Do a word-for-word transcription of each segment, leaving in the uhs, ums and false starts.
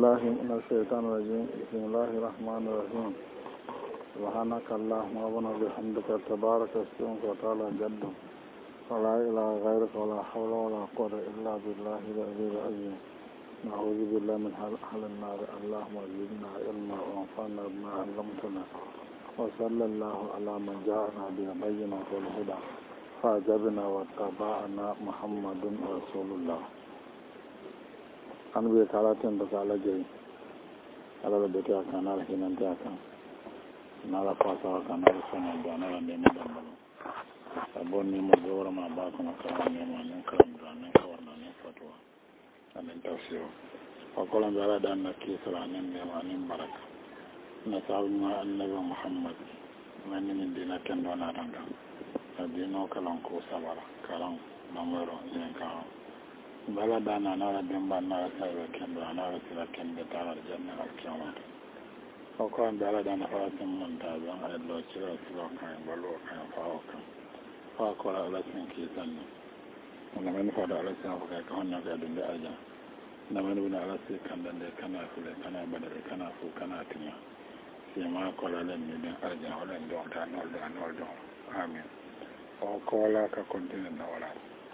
بالله من الشيطان الرجيم بسم الله الرحمن الرحيم سبحانك اللهم وبحمدك تبارك اسمك وتعالى جدك ولا إله غيرك ولا حول ولا قوة إلا بالله العلي العظيم نعوذ بالله من حل النار اللهم زدنا علما وانفعنا بما علمتنا وصلى الله على من جاءنا بالبينات والهدى فأجبنا واتبعنا محمد رسول الله an bai karatun da kala jai alala da ta kan na hinan ta kan na la fasa kan na sunan da na ne ne da mu abon ne mu gora ma ba kuma kan ne ma ne kan da ne kawar na ne fatwa anan tafsir ko kolan da da na ke sala ne ne ma ne baraka na sabu ma annabi muhammad man ne dina kan do na ranga adino kalan ko sabara kalan namero ne kan bala dana nara bimba nara sabe kendo nara sila kende tara janna alkiyama o ko an bala dana fa tin mun ta ban ay do cira sila kan balo kan fa o kan fa ko la la tin ki tan na men fa da ala sa ko ka honna ga dinde aja na men buna ala se kan dande kana fule kana badare kana fu kana tinya si ma ko la len ni den aja wala ndo ta nol da nol do amin o ko la ka kontine na wala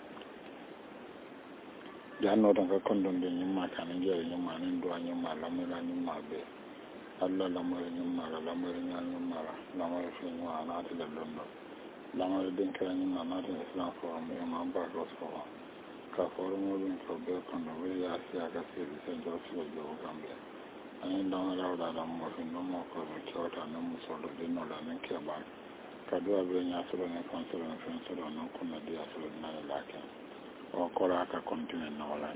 janno tan ka kondon de nyimma kan ngere nyimma nen do nyimma la mo la nyimma be alla la mo nyimma la la mo nyimma la la mo fi nyimma na ta don do la mo den ka nyimma na ta islam fo mo ma ba ko so ka fo mo bin ko be kon do we ya sia ka se se do so do gambe ani don la da la mo fi no mo ko ko ta no mo so do de no la nen ke ba ka do be nya so ne kon so ne fen so no ko na dia so na la ka o kola ka continue na wala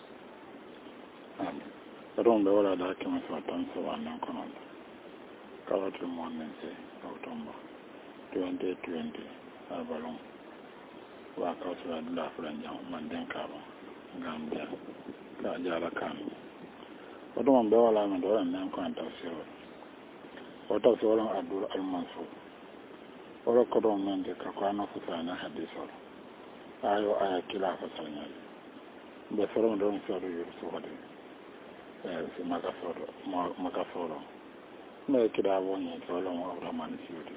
am ron be wala da ke ma fa tan so wannan kono ka watu mo men se automba twenty twenty abalon wa ka so da fulan jam man den ka ba gambia ka jara kan o do be wala man do nan ko anta so o ta so ron abdul al mansur o ko do men de ka ko na fu sana hadiso ayo aya kila fa sanya be foro don so do yur so hade eh si maka foro maka foro me kida woni to lo mo rahman siudi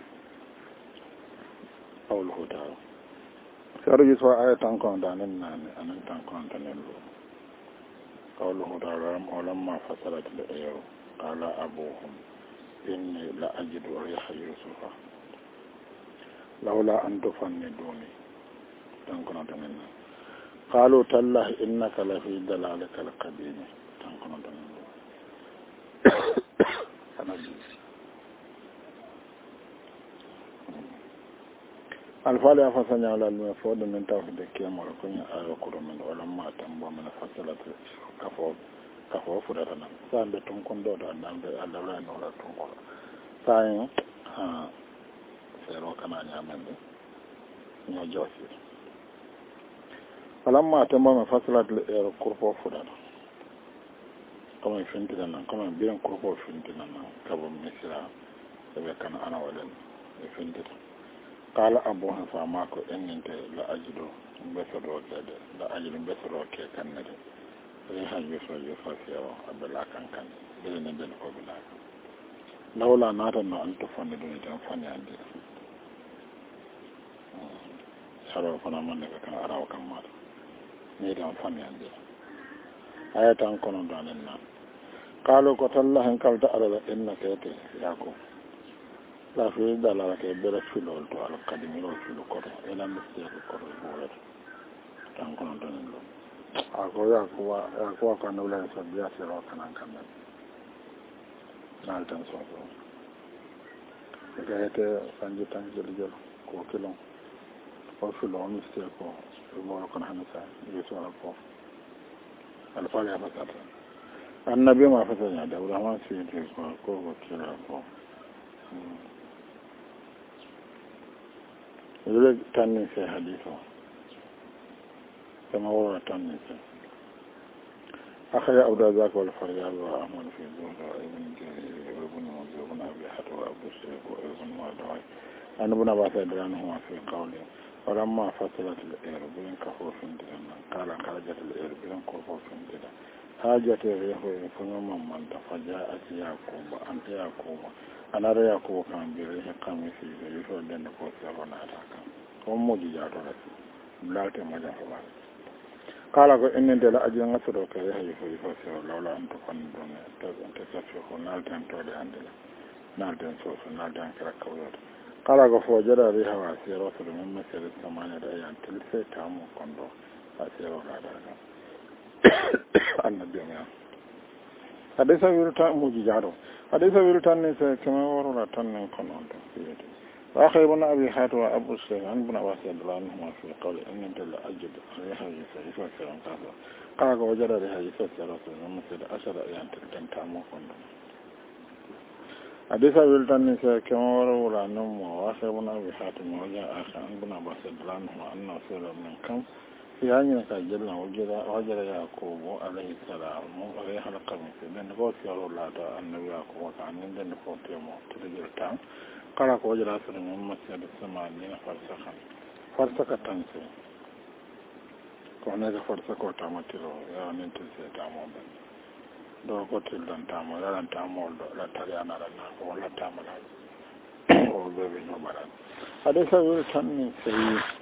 awl hoda saro yi so aya tan kon danen nan anan tan kon danen lo awl hoda ram olam ma fasalat le ayo qala abuhum inni la ajidu riha yusufa laula an tufanniduni تنكون تمنا قالوا تالله إنك لفي دلالك القديم تنكون تمنا الفالي أفسن على المفروض من توحيد الكيام ولكن آيوكر من ولما تنبو من فصلة كفو كفو فرطنا سان بتنكون دودا نام بألوين ولا تنكون سان سيرو كما نعمل نيو جوسي falamma tamma ma fasalat al kurfo fudan kama fintina nan kama biyan kurfo fintina nan kaba misra sabe kana ana wadan fintina qala abu hafa ma ko enninte la ajido besado de la ajido besado ke kannade re hajju so yo fasiyo abla kan kan de ne den ko bila lawla natan no anto fonde dum tan fani ande saro fana man daga kan araw kan ma ni dan fami ande ayatan kono danen na qalu ko talla han kalta ala inna kayte yako la fi dala ke bere filo to al kadimi ro filo ko ela misti ko ko wala tan kono danen lo ako ya ko wa ko ka no la so biya se ro kan kan na tan so so kayte sanji tan jeli jelo ko kilo o filo misti ko mo ko hanasa yeso ko alfala ma ta annabi ma fa sanya da rahman sai ke ko ko ko kira ko ile tanni sai hadithu kama wala tanni sai akhya awda zaka wal faryab wa amal fi zuhra ibn jarir ibn mawdu ibn abi hatwa abu shaykh ibn wadai annabi ba sai da nan fi qawli ولما فصلت الأير بين كفوف دنا قال خرجت الأير بين كفوف دنا حاجة ريحه فنما من تفجأت يعقوب أنت يعقوب أنا يعقوب كان بريح قميصي يفعل لنا فوسير ونعتاك وموجي جاتو لك بلالت مجا فبال قال إن دل أجل نصرك يحيي فوسير لولا أن تفندون تسفيه نالتين تولي عندنا نالتين سوس نالتين كراكويات قال فوجد ريحه واسير وصل من مسير الثمانية أيام تلسي تامو كندو أسير وغادرك النبي يا حديث ويرتا موجيجارو حديث ويرتا نسى كما ورنا تنن كنون تفسيرته واخي ابن ابي حاتم وابو سعيد عن ابن عباس رضي الله عنهما في قول ان دل اجد ريحه يسيف وسلام قال قال وجد ريحه يسيف وسلام مثل اشر ايام تلتن تامو كندو حديث ويرتا نسى كما ورنا نم واخي ابن ابي حاتم وجاء اخر عن ابن عباس رضي الله عنهما انه سئل من كم يعني كجل وجد وجد يعقوب عليه السلام عليه القميص من قوت يقول الله النبي يعقوب كان من قوت يوم تجل تام قال وجد أسر من مسجد الثمانين فرسخا فرسخ تنسي كونك فرسخ وتامتلو يعني تنسي تامو بن دو قتل دان تامو لا تامو لا تريانا لنا ولا تامو لا أو بيبي نوبران هذا سوى تنسي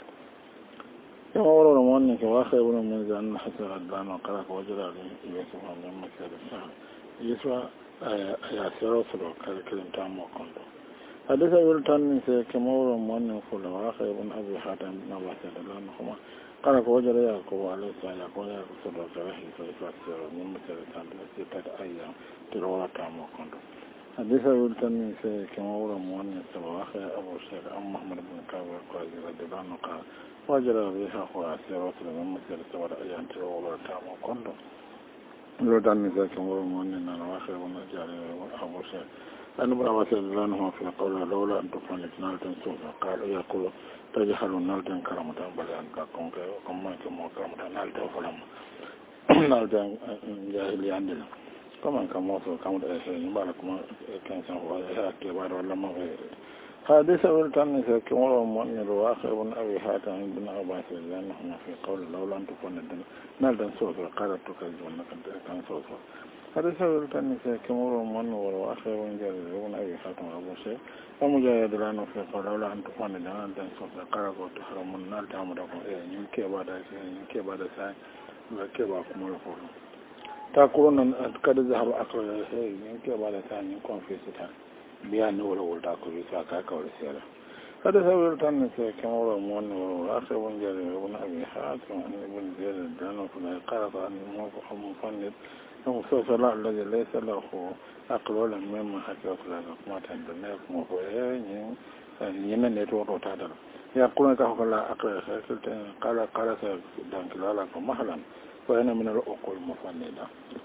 كما ورد مؤنك واخر ابن من أن حسن الدان وقرأ وجد عليه يوسف من مسجد السهل يسوى ياسر وصلوا كالكلم تام وقنده حديث يلتني كما ورد مؤنك فلا واخر ابن أبي حاتم بن عباس عنهما قرأ وجد يعقوب عليه السلام يقول يعقوب صدق كرهي فيفسر من مسجد السهل ستة أيام تلوى تام وقنده حديث يلتني كما ورد مؤنك واخر أبو الشيخ أم محمد بن كعب القاضي رضي الله عنه قال وجد بها خواسي رسل من مسير سوار أيام تلوغر تامو كندو لو داني ذاك مرور مؤمنين أنا واخر ونجاري أبو شيء أنا ابن عباس رضي في قوله لولا أن تفنك نالتن سوفا قال يقول تجحل نالتن كرمتا بل أنك كنك كما كما كرمتا نالتن فلما نالتن جاهلي عندنا كما كما وصل كما تأشيرين مبارك ما كان سنفوا هذا كبار ولا ما غير حديث ولتني كمر مؤمن واخر ابن ابي حاتم بن عباس لانهما في قول لولا ان تكون الدنيا نالدن صوت قالت تكذبون كان صوت حديث ولتني كمر مؤمن واخر ابن جرير ابن ابي حاتم ابو شيخ ومجاهد لانه في قول لولا ان تكون الدنيا نالدن صوت قالت تحرم النار تعمدكم ايه يمكن بعد يمكن بعد ساعه وكيف كمر فوق تقولون قد ذهب اقل يمكن بعد ساعه يكون في ستة بيان ولا ولا تأكل ساكا كولا سيرة هذا سبب تاني كما هو مون وآخر من جري ابن أبي حاتم عن ابن زيد الدانو فلا قرأ أن الموقع مفند المستوى لا الذي ليس له أقل ولا مما حكى فلا ما تندنا مفوين يمن يتوقع تعدل يقولون كهو لا أقل قال قال سيدانك لا لكم محلا وأنا من الأقل مفندة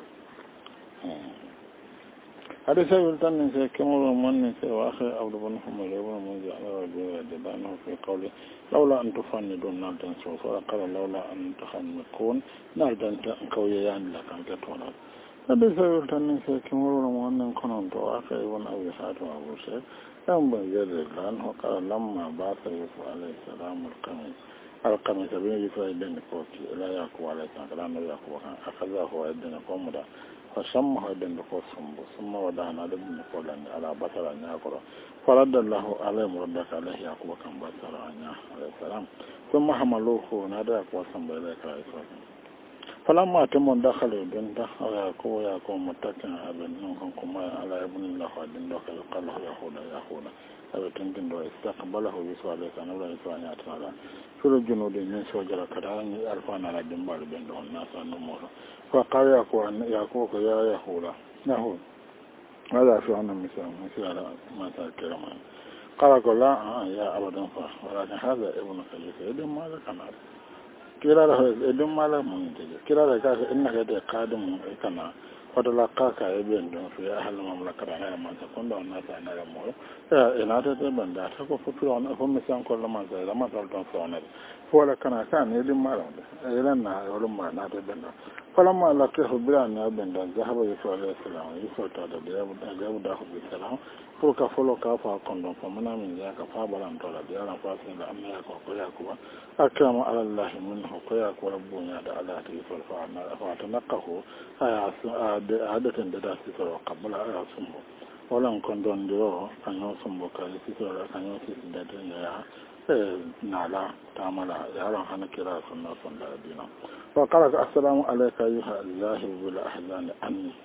هذا سبب تاني كما هو من وآخر أبو بن حمد بن منذ على رجل دانه في قوله لولا أن تفندون نال تنسوا فقال لولا أن تخنقون نال تنكويان لكم كتونا هذا سبب تاني كما هو من كنت وآخر ابن أبي حاتم أبو شيخ لم يجرد لأنه قال لما بعث يوسف عليه السلام القميص القميص بين يوسف يدين كوكي لا يعقوب عليه السلام لأنه يعقوب أخذه ويدين قومدا فشمه يدين قوسهم ثم ودعنا لابن قولان على بطر أن يقرأ فرد الله عليه مردك عليه يعقوب كان بطر أن عليه السلام ثم حملوه نادى يعقوب سنب إليك عليه السلام فلما تمون دخلوا بن دخل يعقوب يعقوب متكئا أبن نوكم كما على ابن الله ودين دخل قال له يهودا يهودا أبي تنجن دو استقبله يسوع عليه السلام ولا يسوع يعتنى في الجنود من سوجر كداني ألفان على جنبال بن دون الناس النمور فقال يعقوب يعقوب يا يهودا يهود هذا في عنا مثال مثال ما تكلمان قال لا يا أبدا فا ولكن هذا ابنك يسيد ماذا كان كلا له ابن ماذا من تجي كلا له كذا إنك يدي قادم كنا فتلقاك ابن دون في أهل المملكة على ما تكون دون الناس على المول إن هذا تبان ده تكون فلان هم مثلا كل ما زي لما تلقون فلان فولا كان كان ابن ماذا إلنا ولا ما نادى بنا فلما لقيه بلان ابن دون ذهب يسوع عليه السلام يسوع تعالى جاب جاب ده بالسلام pour ka folo ka fa kondon fa mana min ya ka fa balan to la bi ala fa sin da amma ya ko ko ya ko akramu ala allah min ho ko ya ko rabbunya da ala ta yifal fa na fa ta naqahu aya adatan da da su to qabla aya sun ho wala kondon do kanyo sun bo ka su to la kanyo su da da ya nala tamala ya ran hana kira sunna sunna dina wa qala assalamu alayka ayuha allah bil ahzan anni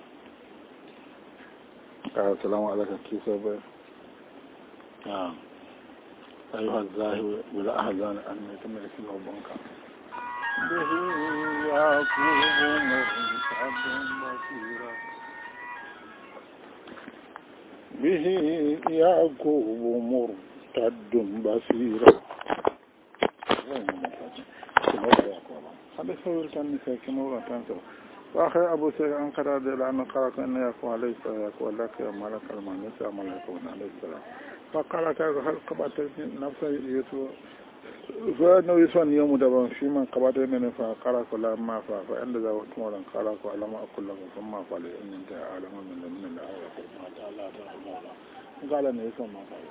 السلام عليكم كيف بك آه أيها الزاهي والأحزان أن يتم اسمه بنكا به يعقوب مرتد بصيرا به يعقوب مرتد بصيرا هذا سوير كان نساء كنورا تنسوا وآخر أبو سيد أن قرأ لأنه قرأ أن يكون عليه السلام يقول لك يا ملك المال نساء ملك عليه السلام فقال هل قبعت نفسه يسوع فأنه يسوع يوم دبا في من قبعت من فقال كل ما فعل فعند ذا وتمرا قال كل ما أقول لكم ثم قال إن أنت أعلم من من الآية ما تعالى تعالى قال أن يسوع ما فعل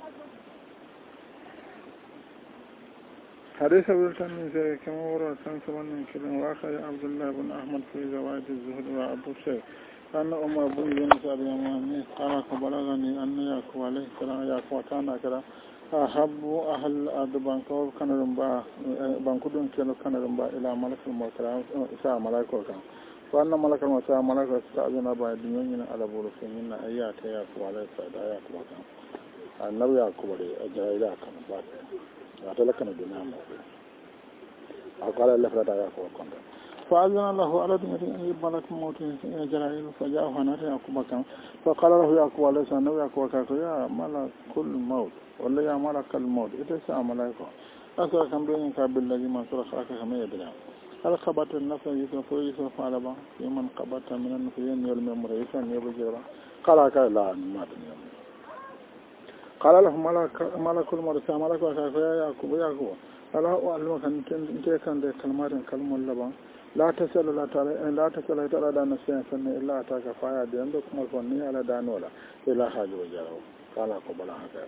حديث بلتان من ذلك كما ورد سنسبا من كلام وآخر عبد الله بن أحمد في زواج الزهد وأبو شيخ أن أم أبو يونس اليماني قال بلغني أن يعقوب عليه السلام يعقوب كان كذا أحب أهل الأرض بانكو كان رمبا بانكو دون كيلو كان رمبا إلى ملك الموت ساعة ملائكة كان وأن ملك الموت ساعة ملائكة استأذن بعد دنيا على بولسين أيات يعقوب عليه السلام يعقوب كان النبي يعقوب عليه أجايلا كان بعد أتلقى الدنيا قال الله فلا يقول كنت فأذن الله على دمه أن يبلغ موت جلائل فجاء هناك يعقوب كان فقال له يعقوب عليه السلام يعقوب كان يا ملك كل موت ولا يا ملك الموت إذا سأ ملائكة أسرع كم بينك بالذي ما سرق لك كما يدري هل قبضت النفس يسوع يسوع على با في من قبضت من النفسين يوم مريسا يبجرا قال لا ما تنيم قال له ملك ملك الموت ملك كان يا يعقوب يعقوب ألا أعلمك أن تكن ذي كلمات كلمة لبا لا تسأل لا تعالى لا تسأل تعالى دان السين فن إلا أتاك فايا دين دك مكوني على دان ولا إلا حاجة وجاهه قال قبل هذا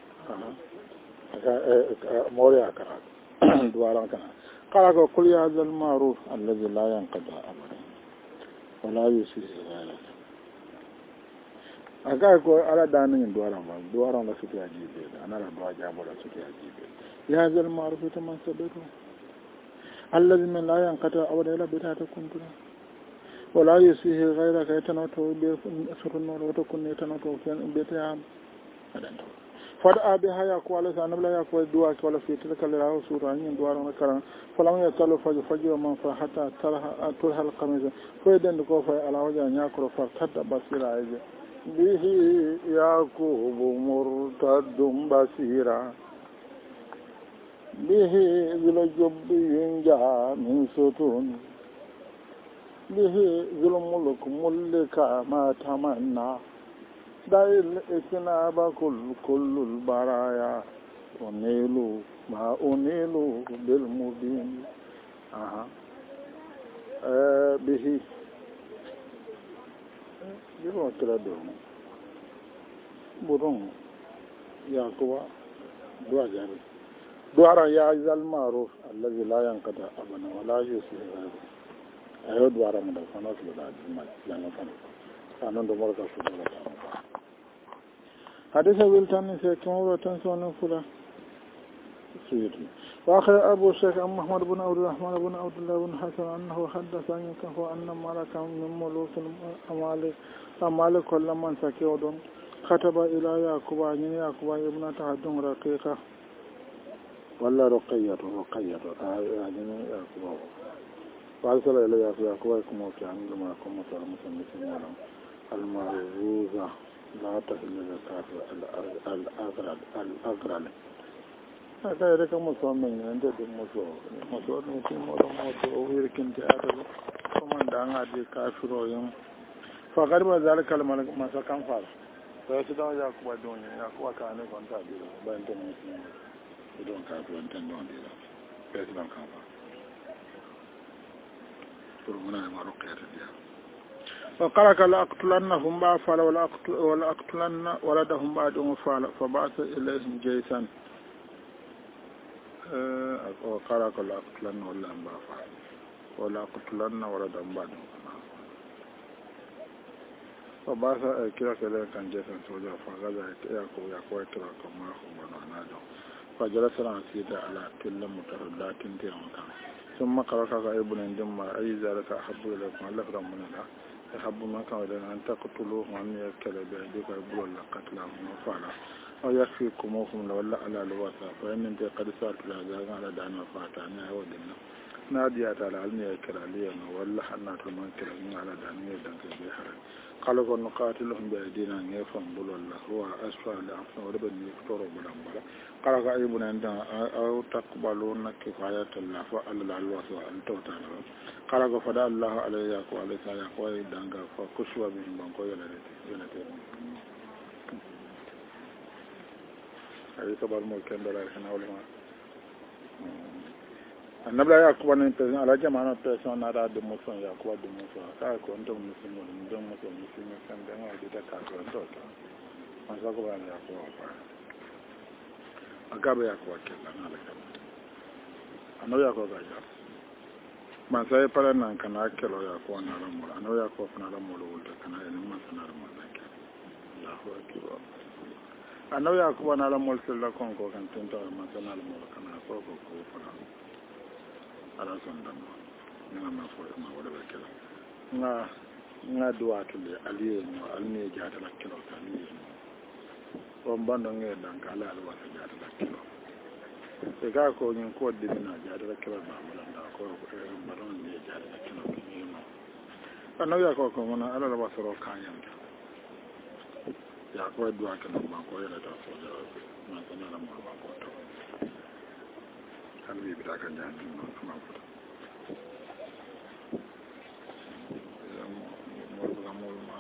ها موريا كرات دوارا كنا قال كل هذا المعروف الذي لا ينقضى أبدا ولا يسيء ذلك أكاكو على دانين دوارا ما دوارا لا سكي أجيب أنا لا دوا جاب ولا سكي أجيب هذا المعروف تمن سبته الذي من لا ينقطع أبدا إلا بتاعة كنتنا ولا يسيه غيرك يتنوتو بسر النور وتكون يتنوتو بيتها فدعا بها يقوى لسا نبلا يقوى الدواء ولا في تلك اللي سورة عنين دوار ونكرا فلم يتلو فجر فجر من فحتى تلها القميزة فيدن دكوفا على وجه يأكل فارتد بصيرا عيزة به يعقوب مرتد بصيرا به ذو الجب ينجى من ستون به ذو الملك ملك ما تمنى داي الإسناب كل كل البرايا أنيل ما أنيل بالمبين أها أه به يروح كلا دون برون يعقوب دوا جاري دوارا يا ذا المعروف الذي لا ينقطع أبدا ولا يسيء غيره أيوة دوارا من الفناس لله جمال لا نفهم أنا دمر كسر الله حديث بلتان سيكون وتنسون فلا سيدي وآخر أبو الشيخ أم محمد بن عبد الرحمن بن عبد الله بن حسن أنه حدث أن يكفو أن ملك من ملوك أمالك أمالك كل من سكيودون كتب إلى يعقوب عن يعقوب ابن تهدون رقيقة ولا رقية رقية يعني يعقوب فأرسل إلى يعقوب يكون وكان لما يكون مثلا مثلا المعروضة لا تحل الكافر الأغرل الأغرل هذا يرك مسلمين عند المسلم مسلم في مرة موت أوهر كنت أدل كمان دعنا دي كافر يوم فقرب ذلك الملك ما سكان فار فيصدق يعقوب دوني يعقوب كان يكون تابير بين المسلمين بدون كافر تندون دي فيصدق كافر فرمنا ما رقية دي وقال لا أقتلنهم بعد فعل ولا أقتلن ولدهم بعد فعل فبعث إليهم جيشا وقال لا أقتلن ولا بعد فعل ولا أقتلن ولدهم بعد فبعث كلا كلا كان جيشا سوجا فغزا يأكو يأكو كلا كما هم بنادم فجلس سيدا على كل متردات تيران ثم قرأ ابن ثم أي ذلك أحب إليكم الله من الله يحب ما كان إلينا أن تقتلوه وأن يكل بأيديك يقول الله قتلهم وفعلا أو يكفيكموهم ولا على الوثا فإن أنت قد سألت لها على دعنا فاتعني ودنا ناديات على علمي يكل علينا ولا حنات من كلا على دعنا يدنك بحر قالوا نقاتلهم بأيدينا نيفهم بل الله هو أسفل لأنفسنا وربن يكتروا بلنبلا قالوا أيبنا عندنا أو تقبلون كفاية الله فألا الوثا أن توتانا قالوا فدع الله عليه وعليه سيقوى دانغا فكشوا بهم بانكو يلتي أي طبعا الملكين بلا يخنا ولما النبي يعقوب أن ينتظر على جماعة التسعون على دموسون يعقوب دموسون كأكو أنتم مسلمون دم مسلم مسلمين كم دم وجد كأكو أنتم ما سأقول أن يعقوب أقابل يعقوب كلا نالك أنا يعقوب أجاب man sai pala nan kana kelo ya ko na ramu ano ya ko na ramu lo wulta kana ene man sana ramu na ke Allahu akbar ano ya ko na ramu sella kon ko kan tento man sana ramu kana ko ko ko fara ala son dan na ma fo ma wala ba kelo na na duwa to le aliye no alne ja ta la kelo ta ni on bando nge dan kala alwa ta ja ta la kelo e ga ko nyin ko de na ja ta la kelo ba ko baron ne jare da kino kino annabi ya ko ko mona ala la basoro kanyan ya ko duwa kana ba ko yana da so da ma kana la ma ko to kan bi da kan jan no kuma ko ya mo mo mo ma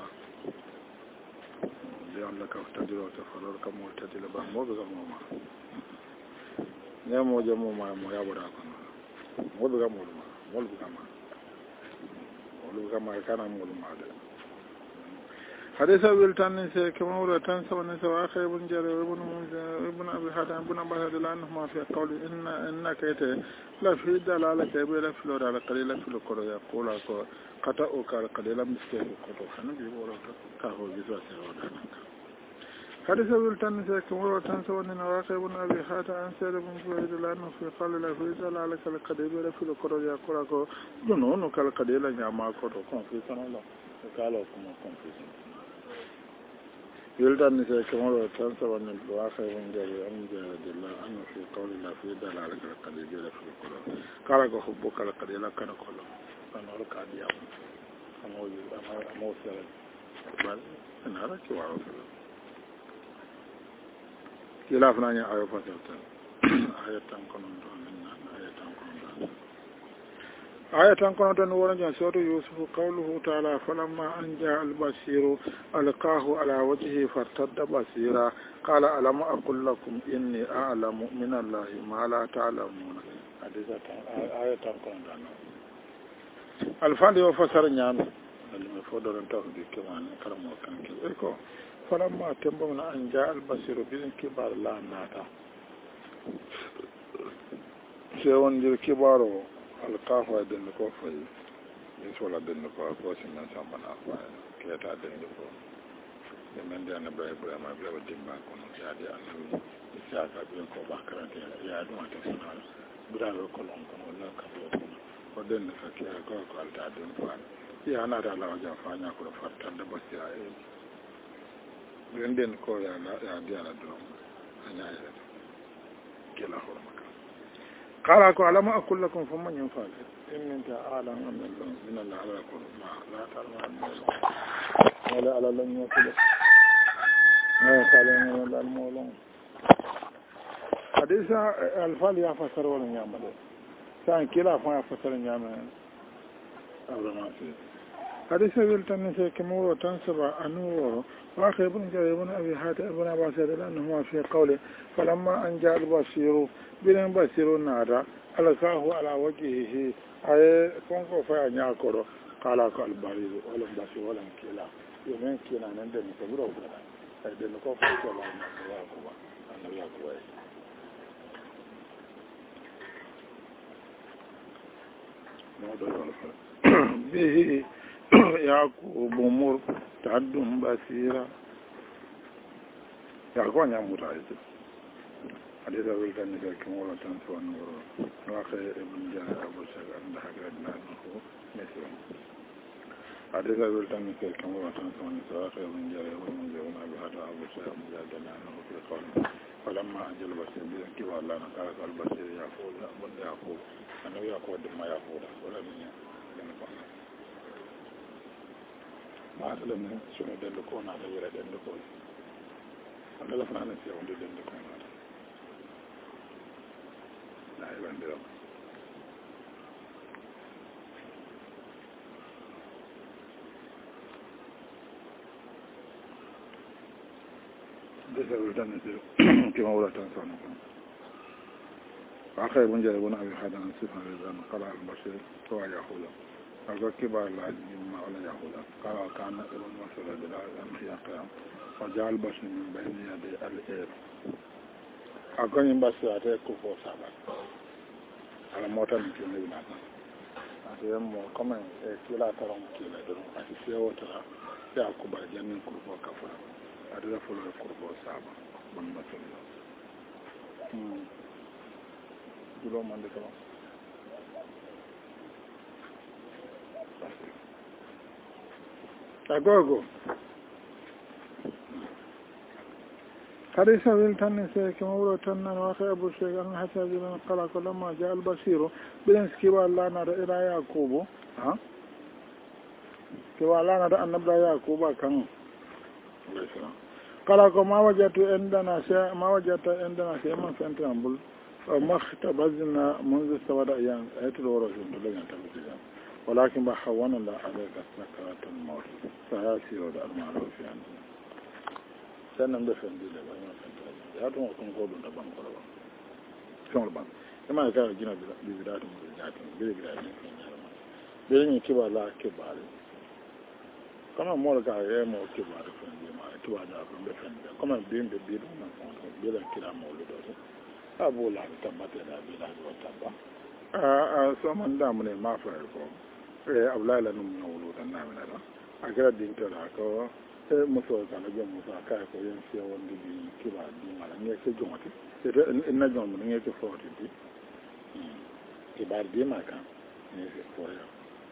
ya Allah ka tadiro ta falor ka mo tadila ba mo ga mo ma ne mo je mo ma mo ya bura ko molu ga molu molu ga ma molu ga ma kana molu ma de hadisa wil tan se kama wala tan sawana sawa khaybun jare ibn ibn abi hadan ibn abah lan ma fi qawli inna innaka ita la fi dalalaka bi la fi la qalila fi qura yaqula ko qata o kal qalila miske ko to hanu bi wala ka ho bi so se wala حديث بالتن سيكون وتنسى أن واقع بن أبي حاتم عن سيد بن زهير لأنه في قال له إذا لعلك القديم في القرى يقول جنون كالقديم يا ما كنت كونفيسن الله قالوا كم كونفيسن بالتن سيكون وتنسى أن واقع بن جرير أن جرير الله أنه في قول الله في إذا لعلك القديم في القرى قال حبك القديم كان كله أنا أرك أديام أنا أنا موسى بل أنا أرك وعوف kila fana ya ayo fasata ayatan konon don ayatan konon don ayatan konon don wala jan sura yusuf qawluhu ta'ala falamma anja al-basiru alqahu ala wajhihi fartadda basira qala alam aqul lakum inni a'lamu min allahi ma la ta'lamuna hadisa ayatan konon don alfandi wa fasara nyame alme fodoron tawdi keman karamo kanke eko فلما تنبغنا أن جاء البصير بذن كبار لا ناتا سيوان جل كبارو القافة دنكو في يسولا دنكو أكوسي من سامنا أفايا كيتا دنكو يمن دي أنا بأي بأي ما بأي ودين باكونا يادي أنه إساكا بينكو باكرانتي يادو ما تسنال بداية كلهم كنو لا كبير كنو ودنكا كي أكوكو ألتا دنكو يانا دالا وجافانيا كلو فرطان دبسيا Renden ko ya la ya dia la do anya ya kila hormaka qala ko alama aqul lakum famma yanfa'u in anta a'lam min Allah min Allah ala kulli ma la ta'lamu wala ala lam yakul ma ta'lamu wala al-mawlun hadisa al-fal ya fasar wala nyamale san kila fa ya fasar nyamale awrama fi hadisa wil tan se kemo tan saba anu واخر ابن جرير ابن ابي حاتم ابن عباس لانهما في قوله فلما ان جاء البصير بين بصير نادى القاه على وجهه اي كونكو فا نياكورو kala ko albari wala basi wala kila yo men kila nan da ni ko buro bura ai da ko ko ko la na ya ko ba annabi ya ko به يعقوب مر تعد بصيرا يعقوب يا متعيد حديث أبو الكنيسة كما ولا تنسوا النور واقع ابن جاء أبو سعد عند حجر أنه مثله حديث أبو الكنيسة كما ولا تنسوا النور واقع ابن جاء ابن جاء أبو هذا أبو سعد مجاد أنه في قول فلما أجل بصير بذن كبار لنا قال البصير يعقوب ابن يعقوب أنه يعقوب ما يعقوب ولا من ما أسلم شنو دلكون على غير دلكون أنا لا فنان في عند دلكون هذا لا يبان درام ده سبب دنيا كما ولا تنسون آخر من جاء بنا أبي حدا نصفه لذان قرأ البشر سوى يأخذه أقول كبار لا ما ولا يأخذه قال كان ابن مسعود لا يحيى وجاء البشر من بين يدي الإير أقول إن بس أتيك كفو سابع على موتا من كيلو بنا أتيم مو كمان كيلا ترون كيلا درون أتيسيا وترى يا كبار جنين كفو كفر أتيسيا فلو كفو سابع من مسعود Dulu mandi kalau agogo hadisa wil tan se ke mawro tan nan wa khay abu shaykh an hasabi lan qala lamma ja al basir bilan skiba Allah na da ila yakubu ha ke wala na da annabda yakuba kan qala ko ma wajatu indana sha ma wajata indana sha man fanta ambul ما اختبزنا منذ سبع أيام أيت الورق لنا تبصير ولكن بحوانا لا عليك سكرات الموت فهاسي ولا المعروف يعني سنن بفندي لا ما فندي يا تو كون كو دون بان كو با شون بان كما كان جينا بيدات مجات بيدات بيدات كيبا لا كيبا كما مول كا يمو كيبا فندي ما كيبا دا بفندي كما بين بيدو ما بيدات كلا مولود abu la tabbata da bi la tabba a so man da mun ma fa ko eh abla la num no lu dan na mina da a gara din to la ko e muso ka na jom muso ka ko yen si won di bi kiba di mala ne ke jomati e na jom mun ne ke foti di kiba di ma ka ne ke foya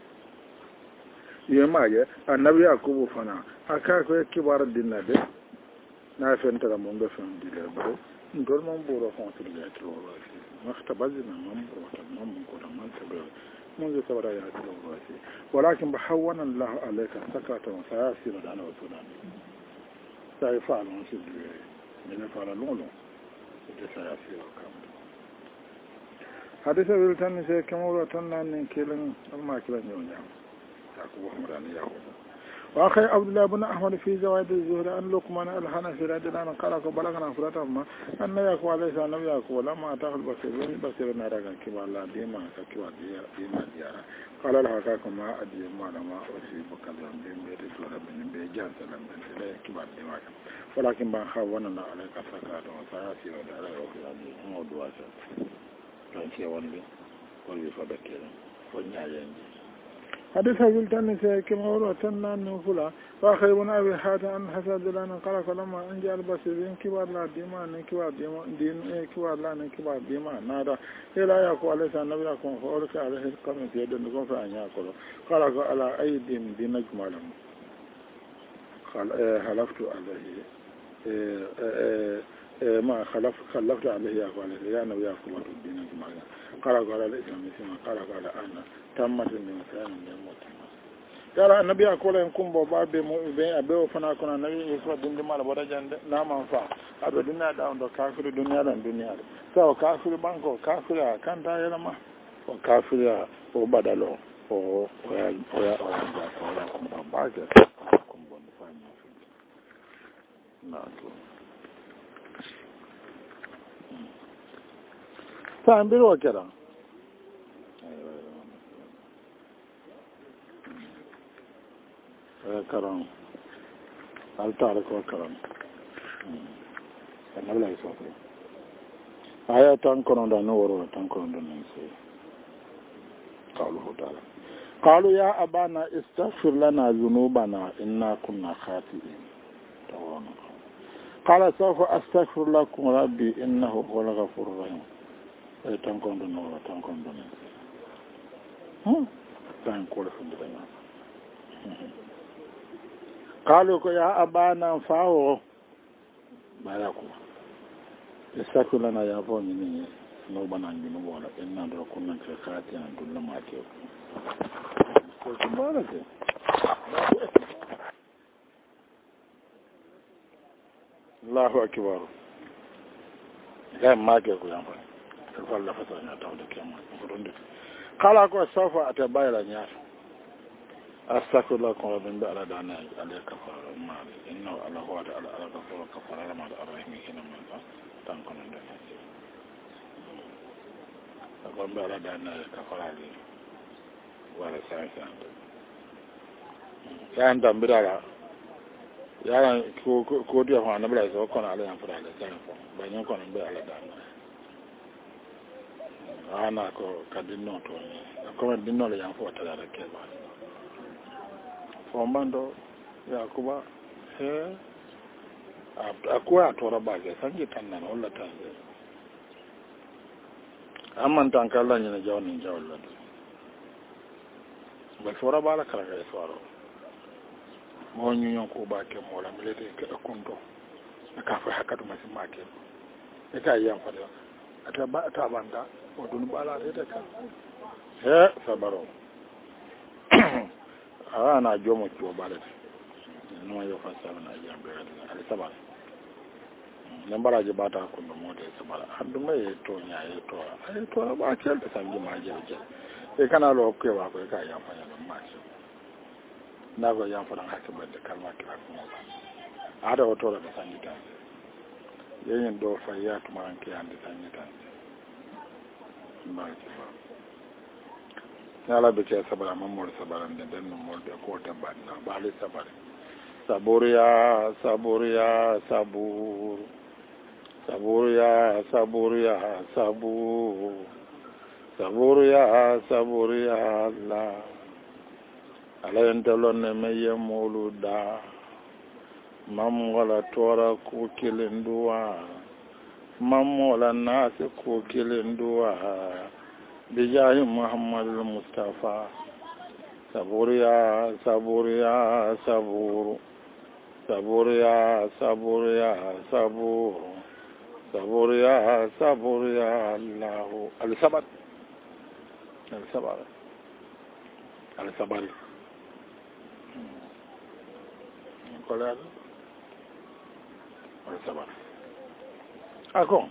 ye ma ye annabi yakubu fana aka ko kibar din na de na fenta da mun ga fen di le ba ndol mon buro fonti le to wasi maktabazina man buro ta man ko da man tabe mun zai sabara ya to wasi walakin bahawana Allah alayka sakata wa sayasira da ana wato dan sai fa non si ne ne fara lolo da sayasira kam hadisa wil tan sai kamar tan nan ne kilan amma kilan yau ya ta ku Muhammad ya ho وأخي عبد الله بن أحمد في زوايد الزهري أن لقمان الحنفي رضي الله عنه قال بلغنا فراتهما أن يعقوب عليه السلام يعقوب لما أتاه البصير بصير نارا كبار لا ديما كبار ديما ديارا قال له كاكم ما أدري ما لما أصيبك لم بين بيت سورة بين بيت جان سلام بين لا كبار ديما ولكن ما خاونا عليك سكات وسياسي ودار وكلامي موضوع كان شيء وانبي وانبي فبكر ونيا حديث هذه التنسى كما هو تنان نفلا وآخر من أبي حاتم أن حسد لنا قال لما أن جاء البصيرين كبار لا ديما كبار ديما دين كبار لا كبار ديما نادا إلى يقول عليه النبي يقول فأولك عليه القمة يدنكم فأن يأكل قال على أي دين دينك مالهم قال حلفت عليه ما خلف خلفت عليه يقول يا نبي يقول دينك مالهم قال قال الإسلام قال قال أنا تمت الإنسان من الموت قال النبي أقول إن كن بابا بين أبيه فنا كنا النبي يسوع دين دمال بدرجان نام أنفع أبو الدنيا داون دو كافر الدنيا دان الدنيا سو كافر بانكو كافر كان تايلا ما وكافر وبدلو أو ويا ويا ويا كم بابا كم بنفعل نعم فأنبروا كذا karam altar ko karam ana la so aya tan kono da no woro tan kono da non se qawluhu ta'ala qalu ya abana istaghfir lana dhunubana inna kunna khati'in tawona qala sawfa astaghfir lakum rabbi innahu huwal ghafurur rahim ay tan kono da no woro tan kono da non se hmm tan ko la fundi da qalu ko ya abana fa'o baya ko istaghfir lana ya fo ni no banan ni no wala inna do kunna ka khati an dulla ma ke ko barake Allahu akbar ya ma ke ko yan fa ko Allah fa sana taw de kema ko don de kala ko safa atabayra nya astaghfir lakum rabbin bi ala dana ala kafara ma inna ala huwa ala ala kafara kafara ma arrahim hina man tan kono de ko be ala dana kafara li wala sai sai ya ndam bidara ya ko ko dia fa na bla so kono ala yan fara ala sai ko ba nyon kono be ala dana ana ko kadinno to ko dinno le yan fo tala da ke ba fomando yakuba he akuwa tora bage sanji tannan wala tanze amman tan kala ni jawni jawla ba fora bala kala ga foro mo ñu ñon ko ba ke mo la milete ke kunto aka fa hakatu ma simma ke e ka yam fa ata ba ata banda o dun bala rete ka he sabaro ana jomo ko balade no yo fa sabana jambe ala sabara nambaraje bata ko no mode sabara andu may to nyaaye to ay to ba kel ta sangi ma je je e kana lo ko wa ko ka ya fa ya ma ce na go ya fa dan hakka bade kalma kila ko ada o to la sangi ta yen do fa ya to man ke ande sangi ta ma ce nala be ke sabara mamor sabara den den no molde ko tabanna bali sabara sabur ya sabur ya sabur sabur ya sabur ya sabur sabur ya sabur ya Allah alayen talon ne meye moluda mam wala tora ko kilinduwa mam wala nase ko kilinduwa bijahi Muhammad al-Mustafa sabur ya sabur ya sabur sabur ya sabur ya sabur sabur ya sabur ya Allah al-sabat al-sabar al-sabar kolal al-sabar ako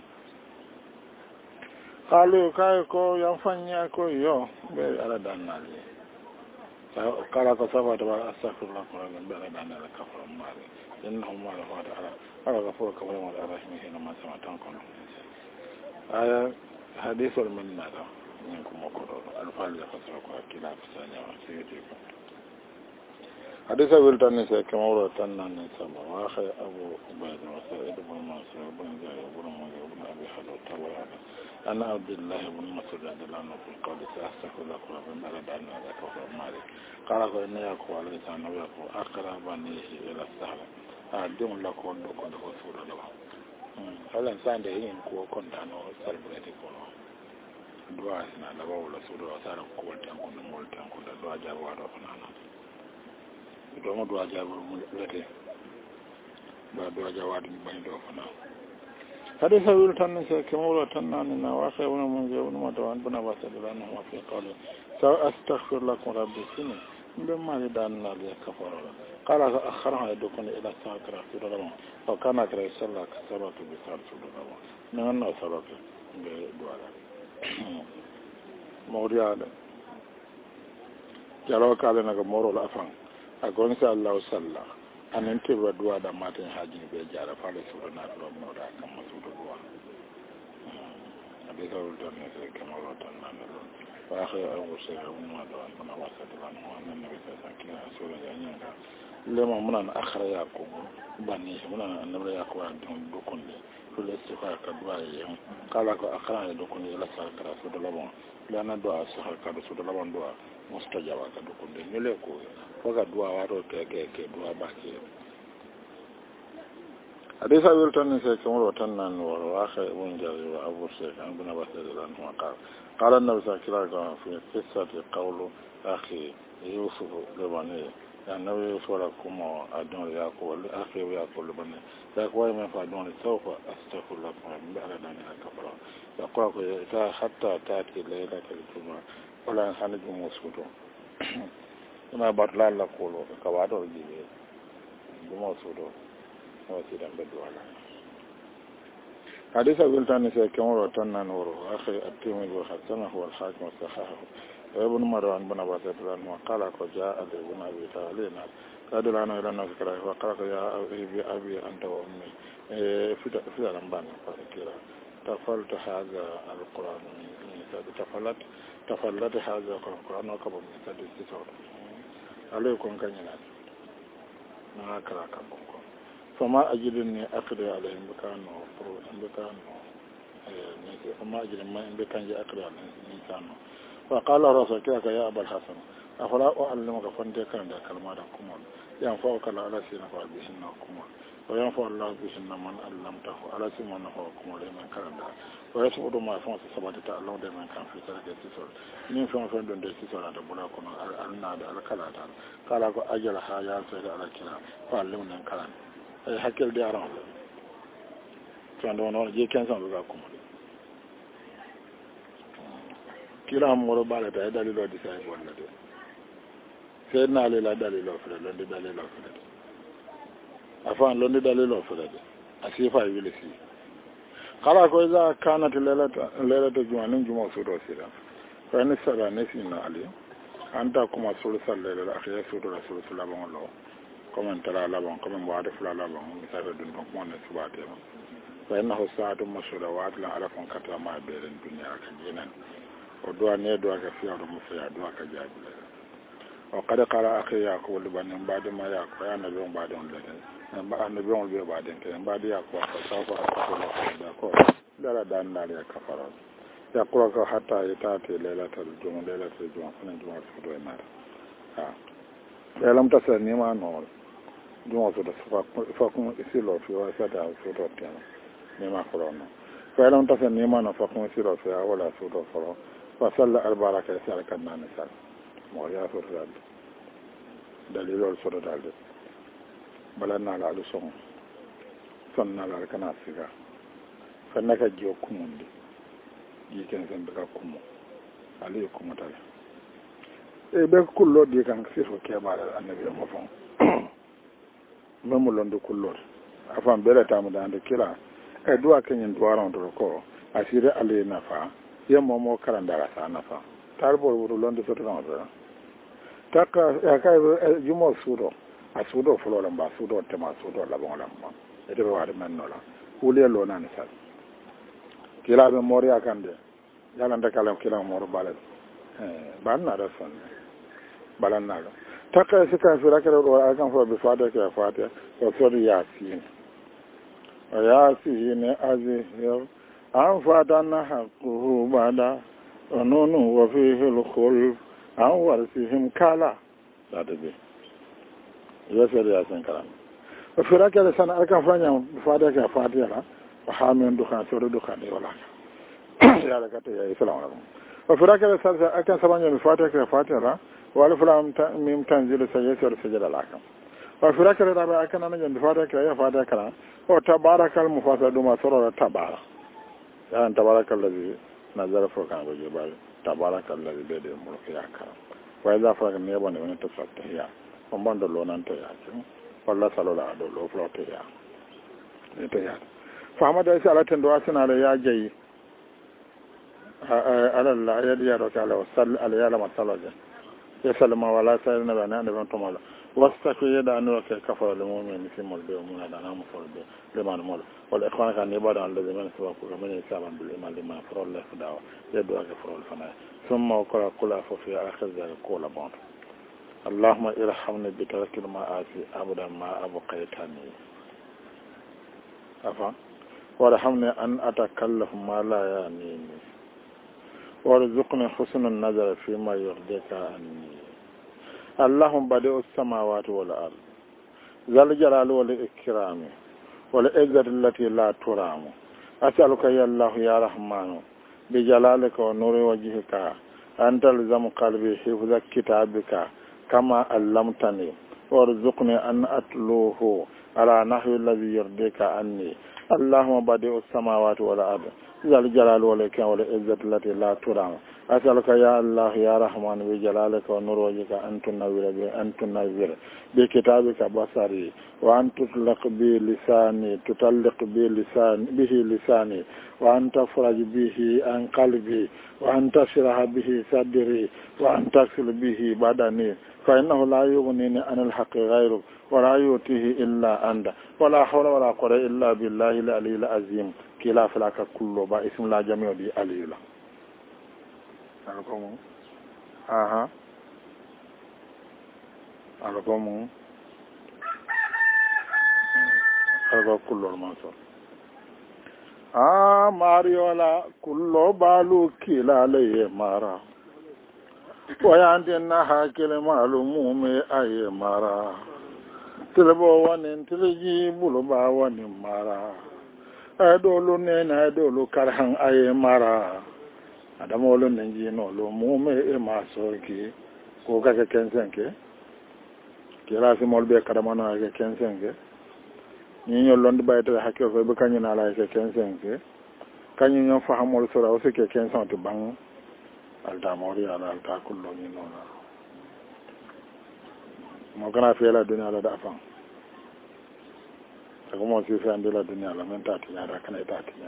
kalu kai ko yang fanya ko yo be ala danali kala ko saba to astaghfirullah ko be ala danali kafara mali innahum ma la fata ala ala ghafur kabir wa arrahim hina ma sama tan kono aya hadithul minna da min kuma ko do al fal ya fasara ko kila fasanya wa sayyidi ko hadisa wil tan ne sai kamar tan nan ne sama wa khay abu ubayd wa sa'id ibn mansur ibn jarir ibn mu'adh ibn abi hadat tawara أنا عبد الله بن مسعود رضي الله عنه قال سأستغفر لك ربنا لدعنا لك وفرمالي قال إن يقوى لسان ويقوى أقربنيه إلى السهل أدوم لك ودوك ودوك سورة له هل إنسان ده ينكو كنت أنا سلبرتي كله دعاء سنا لبا ولا سورة وسارة كول تنكون مول تنكون دعاء جابوا رفنا دوما دعاء جابوا مولتي دعاء جابوا بني دوفنا هذا سويل تنسى كمولة تناننا وآخر من جاون ما دوان بنا واسد لنا وفي قوله سأستغفر لكم ربي سنة بما لدانا لي كفر قال أخرها يدوكني إلى الساعة كرافير لهم وكان أكرا يسأل كسرات بسار سود لهم نغنى سرات بدوالا موريا هذا جلوك علينا كمورو الأفان أقول إن شاء الله سلا أن انتبه دوا دا ماتن حاجين بيجارة فالي سورة ناتلو مورا كما سورة دوا أبي ذا ولدان نسي كما ولدان نانلو وآخر أغو سيغا ونما دوان بنا واسد لانه وأن النبي سيسان كنا سورة جانيان lema muna na akhara ya ko bani muna na annabi ya ko don dokunde to le su ka ka duwa yi kala ko akhara ya dokunde la sar kara so do labon la na do sa ka do so do labon do mustajaba ka dokunde ne le ko ko ka duwa wa to ke ke ke duwa ba ke hadisa wil tan se ko ro tan nan wa wa kha ibn jari wa abu shaykh an bin abbas radhiyallahu anhu qala qala an-nabi sallallahu alaihi wasallam fi qissati qawlu akhi yusuf lebani ya nabi sura kuma adon ya ko wal akhi ya ko lebani da ko ma fa don sawfa astaghfirullah min ba'da an akfara ya qara ko ta hatta ta'ti laylatul jumu'ah wala hanaju musuto ma batla la ko lo ka wado jibe dum musuto o si dan be wala hadisa wiltani se kemoro tan nan woro akhi at-tirmidhi wa hasanahu wal hakim sahahahu ابن مروان بن عباس رضي قال جاء ابن ابي طالب قال لنا الى الناس كره وقال يا ابي ابي انت وامي في في الانبان فكرا تفلت هذا القران تفلت تفلت هذا القران وكبر من سدس صوت عليكم كنينا ما كرا كبكم فما اجدني اقضي عليهم بكانوا فرو بكانوا فما اجد ما بكان اقضي عليهم كانوا فقال رسول كذا يا أبا الحسن أفلا أعلمك فندي كان ذا كلمات كمون ينفعك الله على سينا فعل بهن كمون وينفع الله بهن من علمته على سينا نفع كمون لمن كان ذا ويسبب ما يفعل سبات تعلم لمن كان في تلك السيسول من فعل فعل دون السيسول هذا بلا كنا الناد على كلام قال أجل حياة سيد على كلام فعلمنا كلام أي حكي الدياران كان دون جي كان سنبقى كمون kila moro bala ta dalilo di sai wonna de sai na le la dalilo fere lo di dalilo fere afan lo di dalilo fere de asifa yule si kala ko za kanat lalata lalata jumanin juma su do sira fa ni sala ne sina ali anta kuma sul sallala la akhiya su do rasul sallallahu alaihi wasallam kuma tara la bon kuma wa da fula la bon mi sa dun ko mo ne subate fa innahu sa'atun mashura wa atla ala kon kata ma be ren dunya kan jinan o doa ne doa ka fiya do musa ya doa ka jabi o kada kala akhi ya ko liban mbade ma ya ko ya nabi mbade on le ba nabi on be mbade ke mbade ya ko ko sa ko ko da ko dara dan na ya kafara ya ko ko hatta ita te lailatul jumu'ah lailatul jumu'ah sunan jumu'ah su do ma ha ya lam ta sa ni ma no jumu'ah su da fa fa ko isi lo fi wa sa da su do te ne ma ko no fa lam ta sa ni ma no fa ko isi lo fi wala su do foro فصلى البركة سالك النان سال مويا فرد دليل الفرد على بلنا على لسون سننا على كناسيكا فنك جو كومندي يكن سنبك كومو عليكم تعالى e be kullo di kan sifo ke mala annabi mo fon memo londo kullo afan bere tamu dande kila e duwa kenyin duwaron do ko asire ale nafa yamma mo karandara sa nafa tarbol wuro londo soto kan da taka ya kai jumo sudo a sudo fulo ba sudo tema sudo la bon la ma e de wa de men no la wuli lo nan sa kila be mori akande yalla nda kala kila moro balal eh ban na da son balan na taka sika fira kala do akan fo be fada ka fata to so yasin yasin azi an fadana haƙuhu bada nunu wa fihi al-khul an warsihim kala da dabe ya sai ya san karam fira kala sana akan fanya fada ka fatiha wa hamin dukan sura dukan ne wala ya daga ta ya islam alaikum wa fira kala sana akan sabanya fatiha ka fatiha wa al-falam mim tanzil sayyid sajada alakam wa fira kala da akan nan fatiha ka ya fatiha kala wa tabarakal mufassadu ma sura tabara yan tabarakalladhi nazara furqan go jibal tabarakalladhi be de mulki yakara wa idha fa ne bone wona to fatta on bando lo nan to ya walla salola do lo flotte ya ne to ya fa amada isa ala tendo asina da ya jayi ala la ya diya do kala sall ala ya la masalaja ya salama wala sai na bana da ban to mala wastafi yada an waka kafara lil mu'min fi mulbi wa munada na mufalbi liman mul wal ikhwan kan ibada alladhi man sabaku man yasaban bil iman lima farall la dawa yadu ka farall fana thumma qala qula fa fi akhir zal qula bon اللهم ارحمني بترك المعاصي أبدا ما أبقيتني أفا وارحمني أن أتكلف ما لا يعنيني وارزقني حسن النظر فيما يرضيك عني اللهم بديع السماوات والأرض ذا الجلال والإكرام والعزة التي لا ترام أسألك يا الله يا رحمن بجلالك ونور وجهك أن تلزم قلبي حفظ كتابك كما علمتني وارزقني أن أتلوه على نحو الذي يرضيك عني اللهم بديع السماوات والأرض ذا الجلال والإكرام والعزة التي لا ترام أسألك يا الله يا رحمن بجلالك ونور وجهك أن تنور أن تنور بكتابك بصري وأن تطلق به لساني تطلق به لسان به لساني وأن تفرج به عن قلبي وأن تشرح به صدري وأن تغسل به بدني فإنه لا يغنيني عن الحق غيرك ولا يؤتيه إلا أنت ولا حول ولا قوة إلا بالله العلي العظيم كلا فلاك كل با اسم الله جميع دي علي لا alkomu aha alkomu alko kullo maso ah mariola kullo balu kila le mara wayande na hakile malumu me aye mara tilbo wanin tilji bulu ba wanin mara adolu ne na adolu karhan aye mara adama wolo nenji no lo mume e maso ki ko ka ke kensenke kila si molbe kadama no ke kensenke ni ñol londi bayte hakke ko be kanyi na la ke kensenke kanyi ñon fahamol sura o se ke kensen to bang alta mori ala alta kullo ni no la mo kana fela dunya la da fam ko mo si fe andela dunya la men ta tinya da kana ta tinya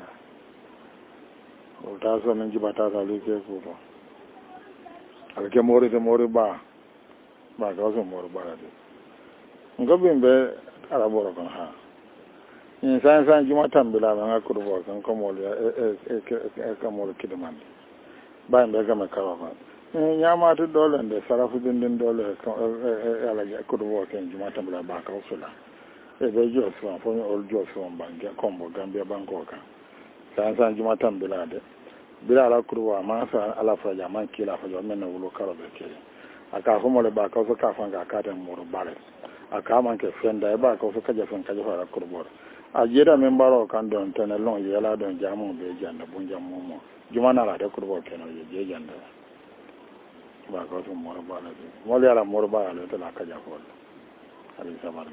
o ta so men jibata ta li ke ko alke mori de mori ba ba ga so mori ba de ngobin be ala boro kon ha ni san san juma tambila ba ngakuru bo kan ko mo ya e e e ka mo kidman ba mbe ga me kawa ba nyama to dole nde sarafu din din dole ko ala ga kuru bo kan juma tambila ba ka usula e be jo so fo ol jo so bangi kombo gambia banko kan san san juma tambila de bila ala kurwa ma sa ala faja man kila faja men na wulo karo be ke aka ko mo le ba ka so ka fanga ka ta mo ro bare aka man ke fenda e ba ka so ka ja fen ka ja fara kurbo a jeda men baro kan don tane lon ye la don jamu be janda bun jamu mo juma na la de kurbo ke no ye je janda ba ka so mo ro bare mo le ala mo ro bare le to la ka ja ko ali sabar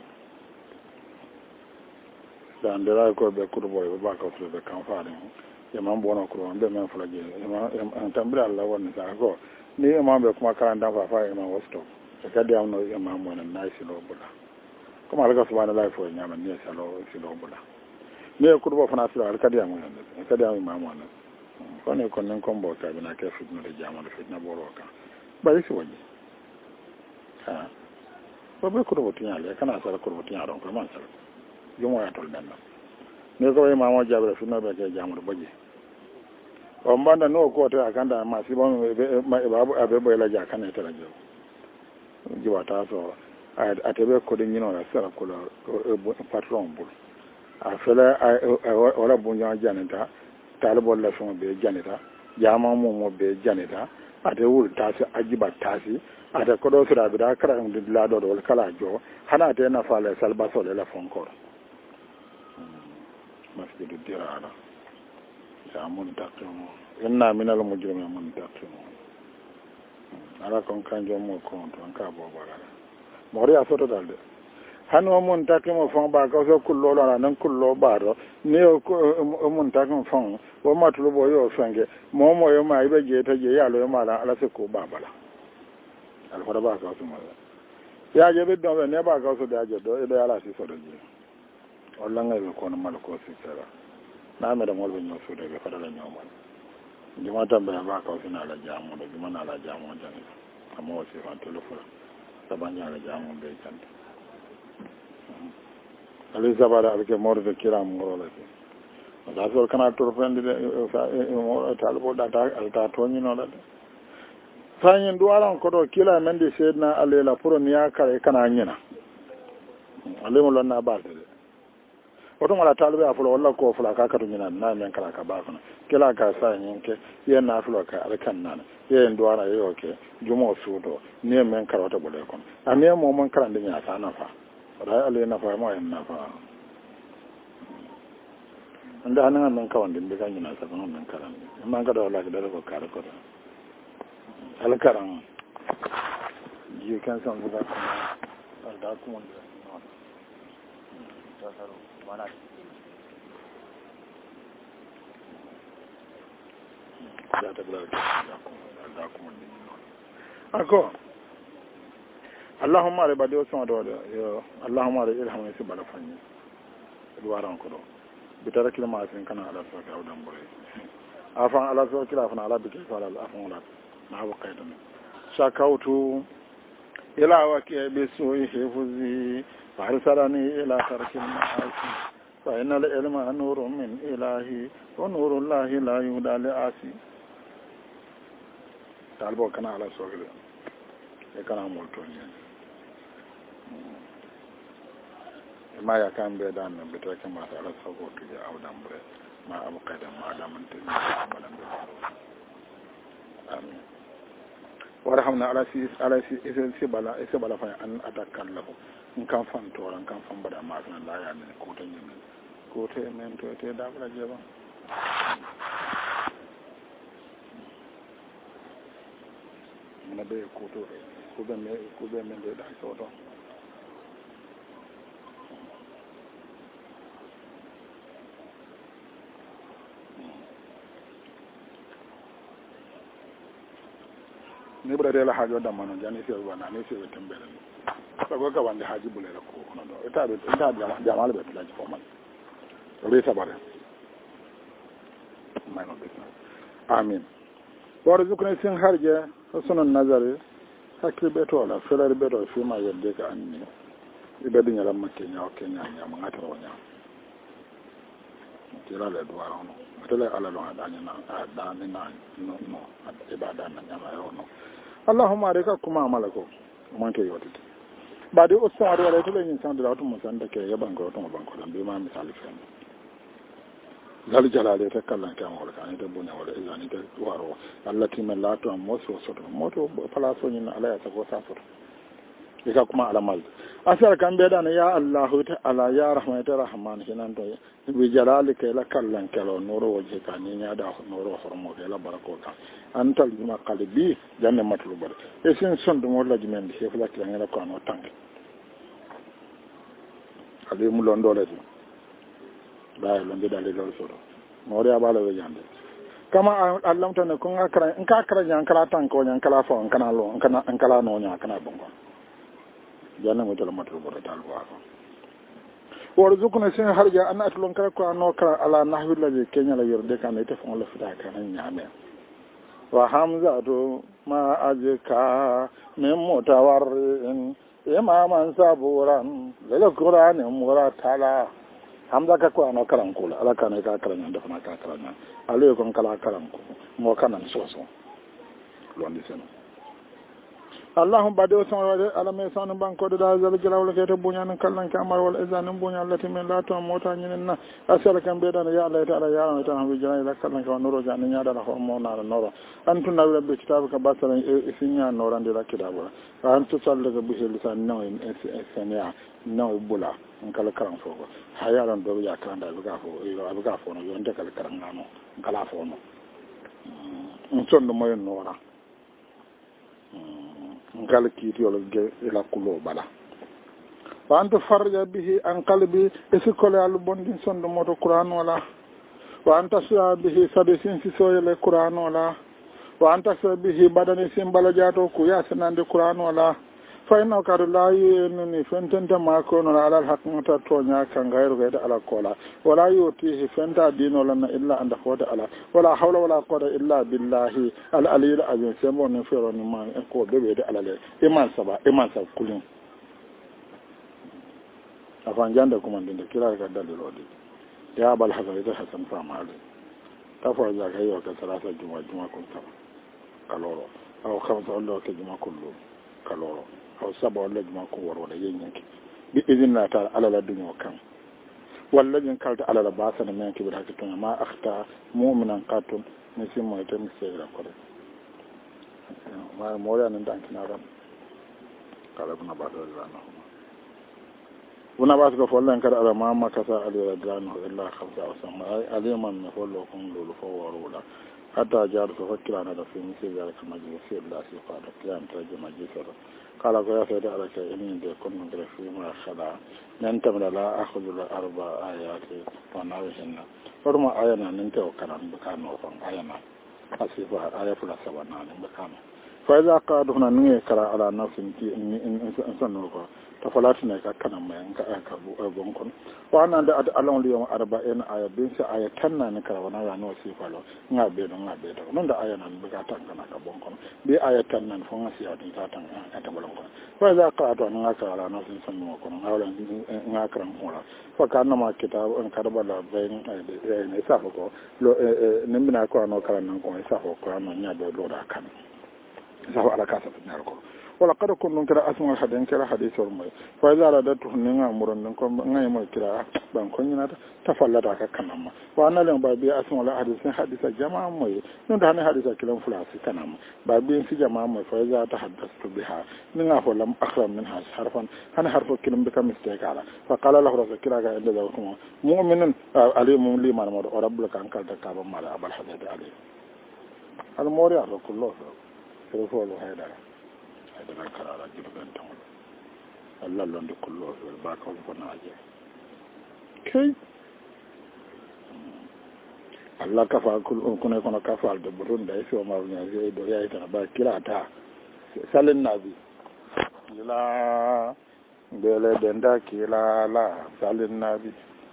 dan de la ko be kurbo e ba ka so be kan fa yaman bono kuro be men fulaje yaman tambira Allah wannan sa ko ni yaman be kuma karanta fa fa yaman wasto e kadi amno yaman mo na nice lo bula kuma alga subhanallahi fo nyama ni salo si lo bula ni ko do fana sala kadi amno e kadi amno imam wannan ko ne kon nen kombo ka bina ke fitna de jama de fitna boro ka ba isi waji ha ko be ko do tinya le kana sala ko do tinya don ko man sala yomo ya tol dan ne ko imam jabra fitna be ke jama de baje o mbanda no ko to akanda ma si bon be babu abe boy la ja kana tala jo jiwata so atebe ko de nyino la sala ko patron bul a fela ora bunja janita talbo la fon be janita jama mo mo be janita ate wul tasi ajiba tasi ate ko do sura be da kara ngi la do wal kala jo hana te na fala salba so le la fon ko masjidu dirara ya muntaqimu inna minal mujrimin muntaqimu ala kon kanjo mo ko ton ka bo bara mori asoto dalde hanu muntaqimu fon ba ka so kullo la nan kullo baro ne ko muntaqimu fon o matulu bo yo sange mo mo yo ma ibe je ta je ya lo ma la ala se ko babala al fara ba ka so ma ya je be do ne ba ka so da je do e ala si so do je walla ngai ko no mal ko si sara na me da molbe ñoo suude be fadala ñoomal juma tambe ba ka fina la jaamu do juma na la jaamu jani amo wasi fa telefon sabanya la jaamu be tante ali sabara alke morde kiram ngorola ci da so kana to fendi de mo talbo da ta alta to ni no da fanyin duwaran kodo kila men de sedna alela puro niya kare kana nyina alemo lonna balde oto mala talbe afulo walla ko fula ka kadu nyina na men kala ka ba kono kila ka sa nyinke ye na afulo ka alkan nan ye duwara ye oke jumo sudo ni men kala to bole kono ane mo mon kala ndinya ta na fa ra ale na fa mo en na fa anda hanan men kawande be kan nyina sa kono men kala man ka do la da ko kala ko alkaran you can some of that al da kuma no ta saro mana ya ta bla da kuma ako Allahumma re badi o so do yo Allahumma re ilhamu si bala fanni duwaran ko do bitara kilma asin kana ala so ka awdan bore afan ala so kila afan ala bikil fala afan ala ma wa kaidan shakautu ila waki bi su'i hifzi fa arsalani ila tarkil ma'asi fa innal ilma nurun min ilahi wa nurullahi la yuhda li asi talbo kana ala so gele e kana molto ni ma ya kan be dan be to ke ma ala so go to ya awdan bre ma abu kaidan ma da man te balan be amin warhamna ala si ala si ese bala ese bala fa an atakan lahu in kan fan to ran kan fan bada ma kan la ya ne ko to nyi ko to men to te da bala je ba na be ko to ko be me ko be men de da so to ni bura de la hajo da mano jani se wana ni se tembele ko ko ka wande haji bulera ko no do eta be eta jama jama le be la ci formal re sabare mano be amin wara zukuna sin harje sunan nazari hakki be to la felar be do fi ma yedde ka anni ibe dinya lam makke nyaa ke nyaa nyaa ma ngata ro nyaa tira le do waro no tele ala lo adanya na adanya na no no ibada na nyama yo no Allahumma arika kuma malako manke yoti badi usman wala tele nyin san da to musan da ke yaban ko to banko dan be ma misali fen dal jalale ta kallan kan wala kan da bunya wala izani da waro allati man la to moso soto moto pala so nyin ala ya ta ko sa soto ika kuma alamal asar kan be dan ya Allah ta ala ya rahmatu rahman hinan to bi jalalika la kallan kalo noro waje ka ni nya da noro hormo ke la barako ka antal ma qalbi janna matlubar e sin son do wala jimen di fula kan la ko no tank ale mu londo le ba londo dale lo soro mo re abala we jande kama Allah tan ko ngakra en ka kra nyan kala tank ko nyan kala fo en kana lo en kana en kala no nya kana bongo janna mo tala matlubar tal wa warzuqna sin harja an atlon kala ko anokra ala nahwi ladhi kenya la yurde kan ite fon la fita kan nyame wa hamzatu ma ajka min mutawarrin imaman saburan lil qur'ani muratala hamza ka ko anokra kula ala kan ka kala nyanda fana ka kala nyanda ale ko kala kala ko mo kanan soso londi sen Allahum bade o sonwade ala me sanu banko de da zal jalawle ke to bunyan kallan ka amar wal izan bunyan lati men la to mota nyinen na asala kan be dan ya Allah ta'ala ya Allah ta'ala bi jalay la kallan ka noro jan nya da ho mo na noro antu na rabbi kitab ka basara isinya noran de la kitabu antu salle ga bi lisan no en esenya no bula en kala karam fogo hayaran do ya kan da ga fo yo abuga fo no yo nde kala karam ngano kala fo no en sondo moyen nora ngal kiiti wala ge ila kulo bala wa anta farja bihi an qalbi esikole alu bondi sondo moto qur'an wala wa anta sa bihi sabisin si soyele qur'an wala wa anta sa bihi badani simbala jato ku yasanande qur'an wala fa inna ka la yunni fententa ma ko no ala hakmata to nya kan gairu gaida ala kola wala yuti fenta dino lana illa anda khota ala wala hawla wala quwwata illa billahi al aliyil azim sembo ne fero ni man ko bebe de ala le iman saba iman sab kulin afan janda kuma ndinde kira ka dalil odi ya bal hasan ida hasan fa mali tafa ja kayo ka salasa juma juma kun ta kaloro aw khamsa Allah ke juma kullu kaloro aw saba Allah juma ko woro da yenyenki bi idinna ta ala la dunyo kan wallajin kalta ala la basana men kibir hakitun ma akhta mu'minan qatun nisi mo ite misira ko ma mo ya nan dankina ran kala buna ba da lana buna ba ko follan kar ala ma makasa ala radano illa khamsa aw sama aliman ne follo kun lulu fo woro la hatta jar so fakira na da fi misira kama ji fi Allah si fa da kiyan ta ji majisara kala ko ya fayda ala kay in de kon ngre fi ma khala nan tamla la akhudhu al arba ayati wa nawihinna forma ayana nan te o kanan bakano fan ayana asifa ayatu la sabana nan bakano fa iza qaduna ni kara ala nafsin ti in in sanno ko to falatina ka kanan mai ka ka gon kon wa nan da alon liyo arba en aya bin sa aya tanna ni kara wana ya no sifa lo nga be do nga be do non da aya nan baka tan kana ka bon kon bi aya tanna fo nga siya din ta tan ta bolon kon fa iza qaduna nga kara ala nafsin sanno ko ngawla nga karam hola fa kana ma kitab en karbala bayin ay ne sa ko lo nimbina ko no kala nan ko sa ko ko no nya do do da kan sa ala ka sa tan ko wala kada kun kira asma hadin kira hadisor mai fa iza radatu ninga muron din ko ngai mai kira ban kun yana ta fallata ka kanamma wa analan ba bi asma la hadisin hadisa jama'a mai nun da hanin hadisa kilan fulasi kanamma ba bi fi jama'a mai fa iza ta haddastu biha ninga fa lam akhram minha harfan hana harfu kilan bika mistake ala fa qala lahu rasul kira ga inda da kuma mu'minun alimun liman ma rabbul kan kal ta ka ba mala abal hadith ali al moriya kullu fa fa lo haydara dana karara jirgin tamar Allah lon da kullu ba ka ko na aje kai Allah ka fa kullu kuna kuna ka fa da burun da yaso ma ne zai do yayi ta ba kira ta salin nabi ila bele denda kila la salin nabi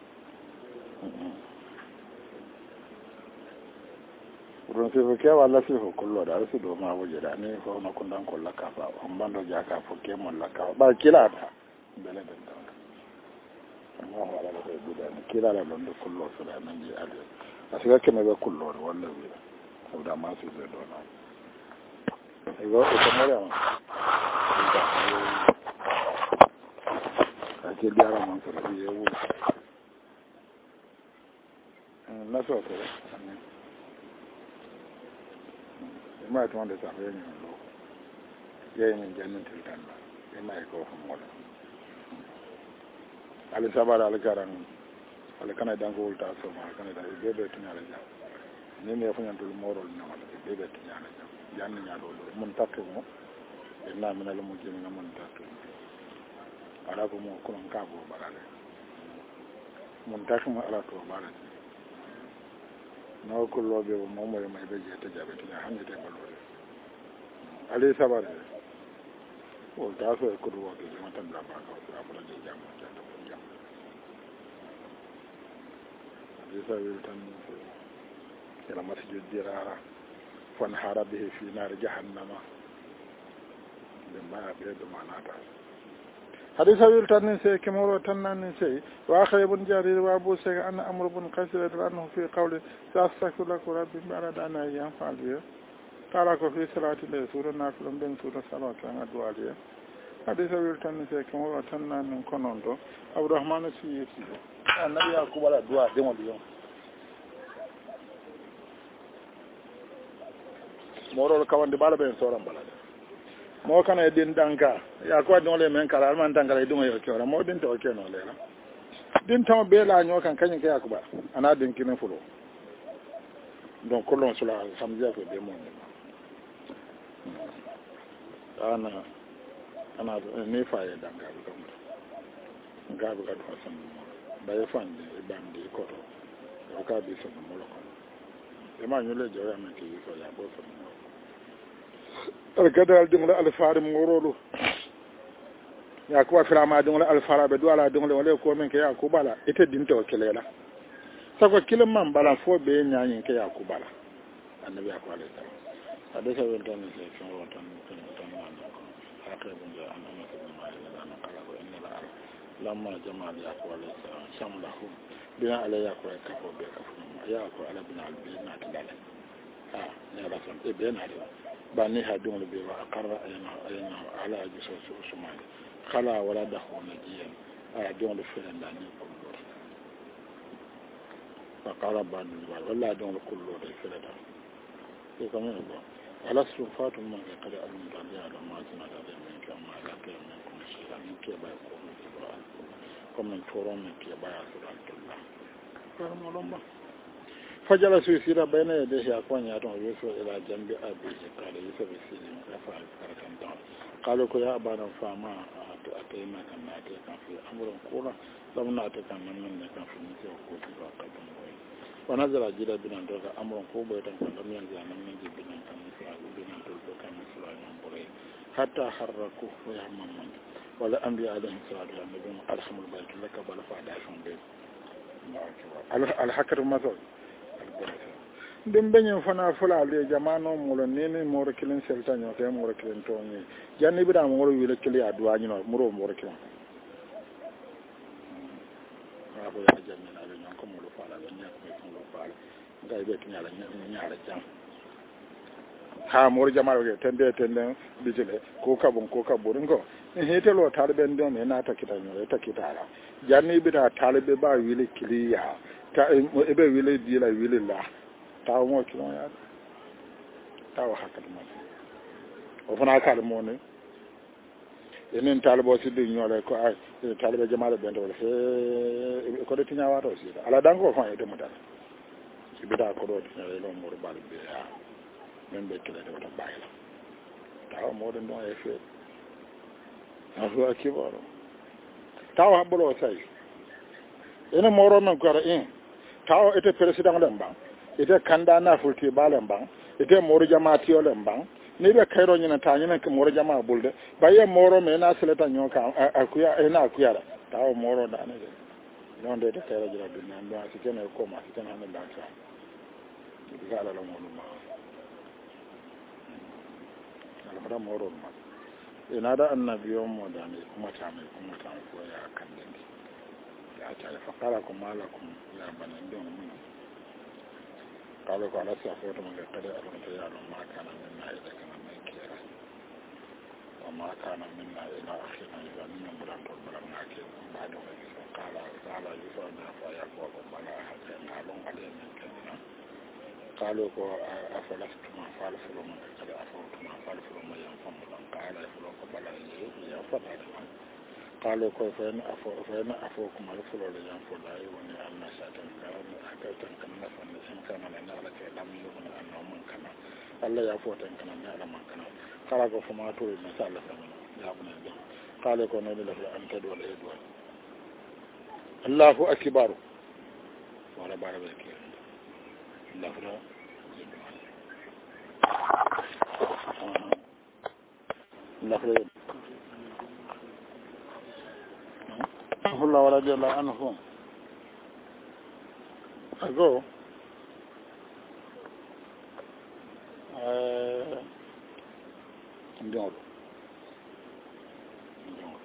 don sai ke wala sai ko kullo da su do ma waje da ne ko na kundan kullu ka fa an bando ja ka fo ke mon la ka ba kila ta bele den da amma wala da guda ne kila la don kullo su da nan ji ale asiga ke me ba kullo wallahi ko da ma su da do na ai go ko mo ya ma ke diara man so da yewu na so ko ma to wanda sa yayin lo yayin jannin tilkan ba mai ko kuma wala ali sabara al garan al kana dan ko ulta so ma kana da bebe tunya la ni me fa nyantul morol na wala bebe tunya la jannin ya do mun takku mo inna min al mujrimin mun takku ala ko mo ko ka bo barale mun takku mo ala to barale na ko lobe mo mo mai beje ta jabe ta hande ta balore ali sabare o da so ko do ke mata bla ba ka so abula de jam ta to jam ali sabare tan ila masjid dirara fan harabihi fi nar jahannama de ma be do manata hadis awil tan se kemoro tan nan se wa khaybun jarir wa abu sa an amr ibn qasir anhu fi qawli sa'astaghfiru rabbi barada ana ya fa'al tara ko fi salati le sura na film ben sura salati an adwa le hadis awil tan se kemoro tan nan konon do abdurrahman si si annabi yakub ala dua de mo dion moro kawande bala ben soran bala mo kana din danka ya ko don le men kala man danka dum yo kyora mo din to ke no le din taw be la nyo kan kanyin ka yakuba ana din kinin fulo donc kolon sula samja ko de mo ana ana ne fa ya danka ko nga bu ka do san ba ya fan de bandi ko to ka bi so mo lo ko e ma nyo le jora men ki so ya bo so algadal dingle alfarim ngorolu ya ko fira ma dingle alfara be do ala dingle wala ko men ke ya ko bala ite dinto kelela sako kilim man bala fo be nyanyin ke ya ko bala annabi ko alayhi salam hadisa wel tan se ko tan tan tan man ko akay bu ja an amma ko ma ila na kala ko inna la lamma jamal ya ko alayhi salam samlahu bina alayya ko ka ko be ka fu ya ko ala bina al bina tilala ah ya rasul e be na bani hadin be ba akarra ayna ayna ala ajiso usman khala wala dakhul najiyan a don le fere ndani kullu fa qala bani wala don le kullu de fere da e comme bon ala sufatu man ka kada alum da ya da ma tana da men ka ma la ke men ko shi la ni ke ba ko ni ko al comme toro men ke ba ya su Allah kar mo lomba fajala su sira bayna ya de ya ko nya don yeso ila jambi abi kala yeso be sini rafa karakan don قالوا يا أبانا فما أتينا كان أتينا كان في أمر كورا لم نأتي كان من كان في مثل وقوت وقدم ونزل جيل بنا دوغا أمر كوبا كان لم ينزل من جيل بنا كان مثل بنا دوغا كان مثل ينبري حتى حركوا ويهمم من ولا أنبياء عليهم الصلاة والسلام أرحم البيت لك بل فعداشهم بيت الحكر مثل dimbenye fana fula le jamano mulo nene moro kilin selta nyote moro kilin tongi janni bida moro wile kili adwa nyino moro moro kilin abo ya janni na nyon ko moro fala le nyak me ko fala ngai be tinyala nyaala jam ha moro jamaro ke tende tende bijele ko kabon ko kabon ngo hetelo talbe ndo me na takita nyo takita ala janni bida talbe ba wile kili ya ta ebe wile dila wile la taw mo ci non ya taw hakkat mo o fana kala mo ne enen talbo ci di ñole ko ay talbe jamaale bende wala he ko de tinya wato ci ala dango fa e de mo dal ci bida ko do tinya lo mo bal be ya men be kila de wata bayila taw mo de no e fe afu akibaro taw hablo say ene mo ro men ko ra en taw ete president lamba ite kanda na fulti balen bang ite moro jama tiole bang ni be kairo nyina ta nyina ke moro jama bulde baye moro me na seleta nyoka akuya ena akuya tawo moro da ne non de te kairo jira bi nan ba ci tene ko ma ci tene hanen da ta gala la molo ma ala mara moro ma ina da annabiyon mo da ne kuma ta mai kuma ta ko ya kan dindi ya ta fa qala kum malakum ya banan don mun قالوا قال سافر من قد أرمت يا ما كان منا إذا كان من كيرا وما كان منا إلى أخينا إذا من بلان تبلغنا كيرا بعد قال قال يسوعنا فيقول بلا حتى نعلم عليه من كذنا قالوا أفلستم فالفلوا من قد أفوتم فالفلوا ما ينفم لهم قال يفلوا بلا ينفم لهم قالوا فإن أفو فإن أفوكم الفلوا لينفوا لا يغني أن شاء أكلتم كنا فإن كان لنا لك لم يغني أنه من كان الله يفوت إن كان لنا من كان قالوا فما تريد مثال فمن يا ابن الله قالوا كنا لله أن تدعو الإدوى الله أكبر ولا بارك فيك الله لا الله لا الله ورضي الله عنهم ago eh ndoro ndoro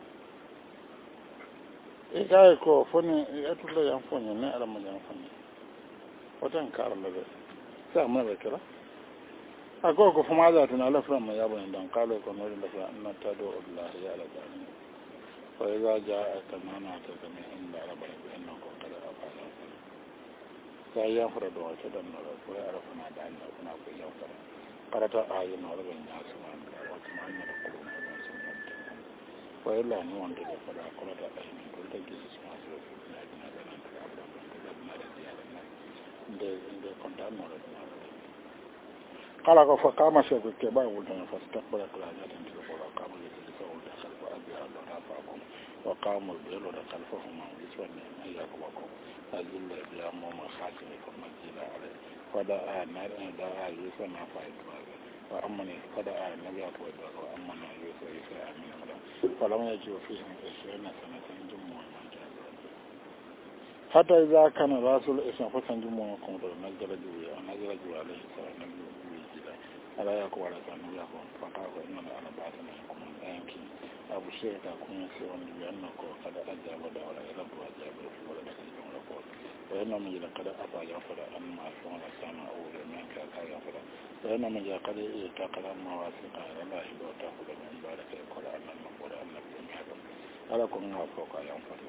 e ga ko foni e tulo yan foni ne ala mo yan foni otan kar la be sa ma be kala ago ko fuma za tuna la fra ma ya bo ndan kalo ko no la fra na ta do Allah ya ala gani fa iza jaa kanana ta kama inda rabbaka innahu qad afala sai ya fara da wata dan na ko ya rafa na da Allah kuna ko ya fara karata ayi na rabin ya su man da wata man da ko na da sun mutu ko illa ni wanda da fara ko da ayi ne ko da ke su ma su na da na da nan da da da na da ya da da da konta no da na kala ko fa kama shi ko ke ba wulta na fa ta fara kula da tan ko ko kama da ke fa wulta kalfa abi Allah na fa ko wa qamul bilu da kalfahum yuswanni ayyakum ko أجل الإسلام ومخاطر المجيد عليه فدعا نارا دعا يوسف نافع الدواء وأمني فدعا النبي أطوى الدواء وأمنا يوسف يوسف أمين مدام فلم يجوا فيهم عشرين سنة جمعوا من جابوا حتى إذا كان رسول الإسلام فتن جمعوا قمر نزل جوية ونزل جوية عليه السلام نزل جوية ala ya ko wala kan ya ko fata ko inna ala batana ko man yanki abu sheka kun sai wani yana ko kada ajaba da wala ila ko ajaba ko wala da ko ko wa inna min la kada aba ya fara an ma fa wala sana o le men ka ka ya fara wa inna min ya kada e ta kada ma wasiqa ala hido ta ko da min baraka ko ala man ko da Allah bin hada ala ko na ko ka ya fara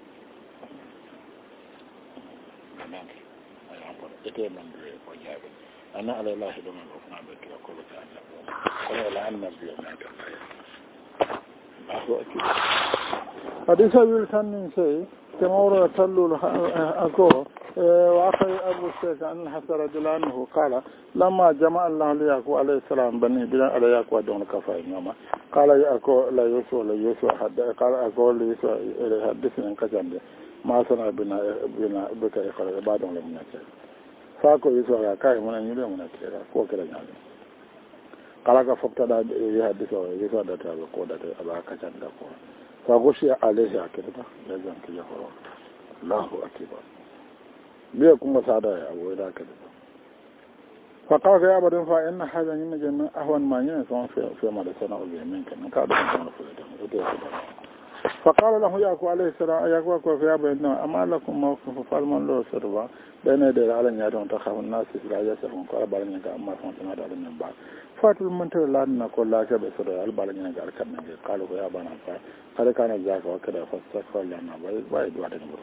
nan ya fara ite man ko jabe ana ala lahi do man ko na be to ko ta Allah ko ala annabi man ka حديث أبي الكنين شيء كما ورد تلو أكو وأخي أبو الشيخ أن حتى رجل عنه قال لما جمع الله ليأكو عليه السلام بني بلا على يأكو دون كفاية نما قال يأكو لا يسوى لا يسوى حد قال أكو لا يسوى حدثنا كجند ما صنع بنا بنا بك يقرأ بعد ولا من كذا فأكو يسوى كاي من يلي من كذا كو كذا يعني قال كفكتا يحدثه يسوى دتا كو دتا أبا كجند كو فغشي عليه أكيدا لازم كي يفرق الله أكبر بيكم مساعدة يا أبو إذا كذا فقال يا أبو دنفع إن هذا ينجم أهون ما ينسون في في مدرسة أو يمين كان كذا ينسون في فقال له ياكو عليه السلام ياكو في أبو إنما أما لكم موقف فالمن له سربا بين يدي على نيادون تخاف الناس لا يسرون قال بالنيا كأما فانتنا على من بعد فاتل من تر لنا كل لا كبر سر البالنيا قال كنا قالوا يا بنا فا قال كان ذاك وكذا فاستغفر لنا بايد وعد نمر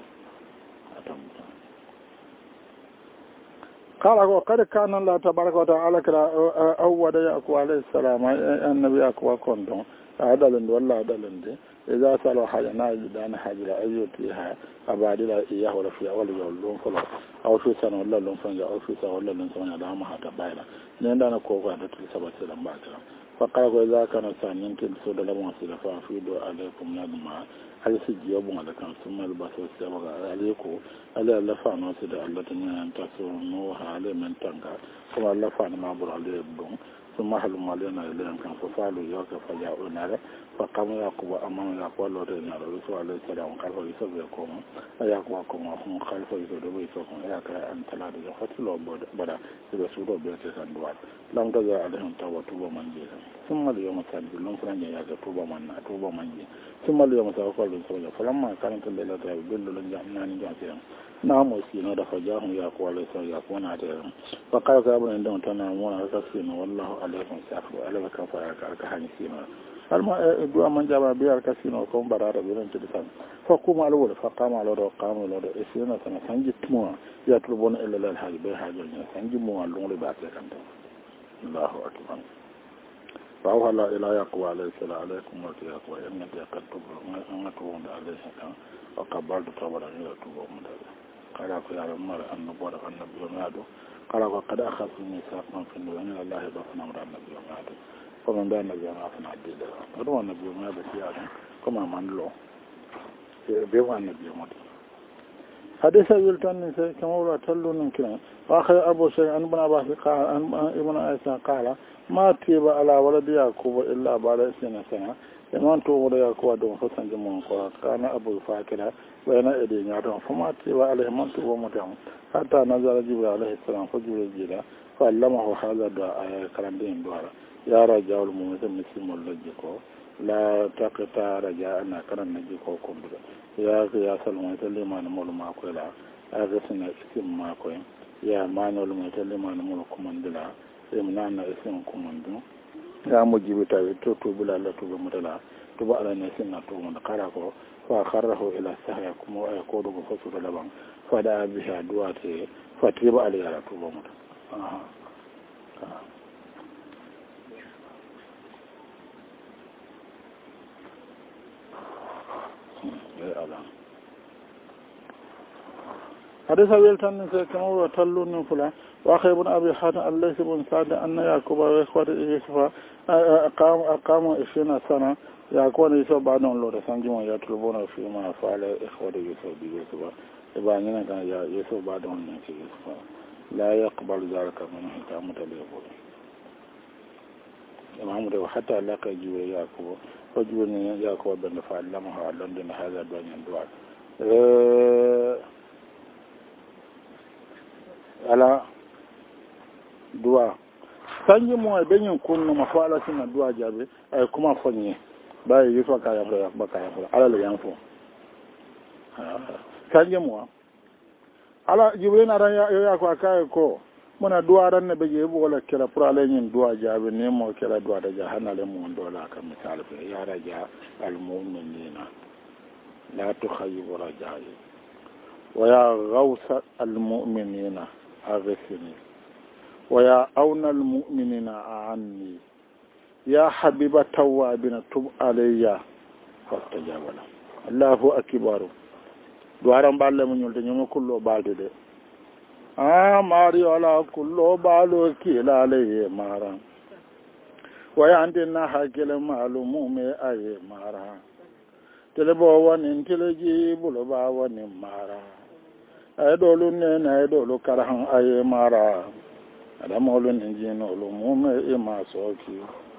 قال وقد كان الله تبارك وتعالى كلا أول ياكو عليه السلام النبي ياكو كندون عدلن ولا عدلن دي إذا سألوا حاجة ناجد أنا حاجة أيوتيها أبادلا إياه ولا في أول يوم لون فلا أو في سنة ولا لون فنجا أو في سنة ولا لون سنة دام حتى بايلا نندنا كوكا تطلع سبعة سلام باكرا فقال إذا كان سانين تلسود لما سلا فافيدوا عليكم نادما هل سجيبوا على كان ثم البصر سبعة عليكم على اللفان وسيد الله تنين أن تصونوها على من تنقى ثم اللفان ما بر عليه بدون ثم حلم علينا إليهم كان ففعلوا يوك فجاءوا نار فقام يعقوب أمام يعقوب الله تنين الرسول عليه السلام قال فيسوف يقوم يعقوبكم وهم خلف يسوف يسوفهم ياك أن تلاد يفتلوا بدا يسوفوا بيتك الدوار لم تجع عليهم توبة توبة من جيهم ثم اليوم الثالث لهم فرنجا ياك توبة من توبة من جيهم ثم اليوم سأقول لهم فلما كانت الليلة يبدل لنجعلنا نجعلهم نعم وسينا دفجاهم يعقوب عليه السلام يعقوب عليهم فقال كابن عندهم تنامون كسينا والله عليكم سافر على كفا كهاني سينا alma duwa man jaba biyar kasino ko barara biran ci disan fa kuma alwala fa qama ala do qama ala do isina tan sanji tuma ya turbona illa lal haji be haji ni sanji mo allo le ba ta kan Allahu akbar fa wala ila yaqwa alayhi salam alaykum wa yaqwa inna yaqtu ma amatu wa alayhi salam wa qabaltu tawara ila tubu mun qala ko ya mar an nabara an nabiyyu nadu qala ko qad akhadtu mithaqan fi dunya Allah bafna mar an nabiyyu nadu comme ɓe annabi on afana addide oɗum annabi o maɓe siyaɗum comme a manlo ɓe mo annabi o mode hadisa wil tan ni se kamawla tallunin kiran wa khay abou cheikh an ibn abbas qala an ibn aisha qala ma tiba ala waladi yakuba illa ba'da sina sana e man to wala yakuba don fo sanje mon ko kana abou fakira bayna ede nyaado fo ma tiba ala man to wo modam hatta nazara jibril alayhi salam fo jibril jira fa allamahu hadha du'a karandin du'a ya raja wal mu'min muslimul lajiko la taqta raja ana karan naji ko kumbuda ya ya salma ta liman mul ma ko la aga sina iskim ma ko ya manol mu ta liman mul kumandila imna na isim kumandu ya mujibi ta to to bula la to mutala to ba ala ne sinna to mun kara ko fa kharahu ila sahya kuma ay ko do ko su da laban fa da biha duwate fa tiba ala ya to mun aha حديث أبي تن كما هو تلو نفلا وأخي ابن أبي حاتم الليث بن سعد أن يعقوب وإخوة يوسف أقام أقام عشرين سنة يعقوب يوسف بعدهم لو تسانجون يطلبون فيما فعل إخوة يوسف بيوسف إبانينا كان يوسف بعدهم نك يوسف لا يقبل ذلك منه تامة ليقول إمام حتى لك جوا يعقوب وجوني يعقوب بن فعلمه على لندن هذا الدنيا الدوار على دعاء sanji mo e benyin kunno ma fala sina duwa jabe ay kuma fonye baye yufa ka ya ba ba ka ya ala le yan fo sanji mo ala jibril na ran ya ya ko akay ko mona duwa ran ne beje bo wala kala pour ala nyin duwa jabe ne mo kala duwa da jahanna le mo ndola ka misal fe ya raja al mu'minina la tukhayyibu rajai wa ya ghawsa al mu'minina aghfirni ويا أون المؤمنين عني يا حبيب التوابين تب علي فاستجاب له الله أكبر دوارم بالله من يلتني من كل بالد ده آه ماري ولا كل بالو كلا عليه مارا ويا عندنا حكي معلوم أي مارا تلبوا ننتلجي بلبا ونمارا أدولو نين أدولو كرهن أي مارا adama olu ni jino olu mume ima soki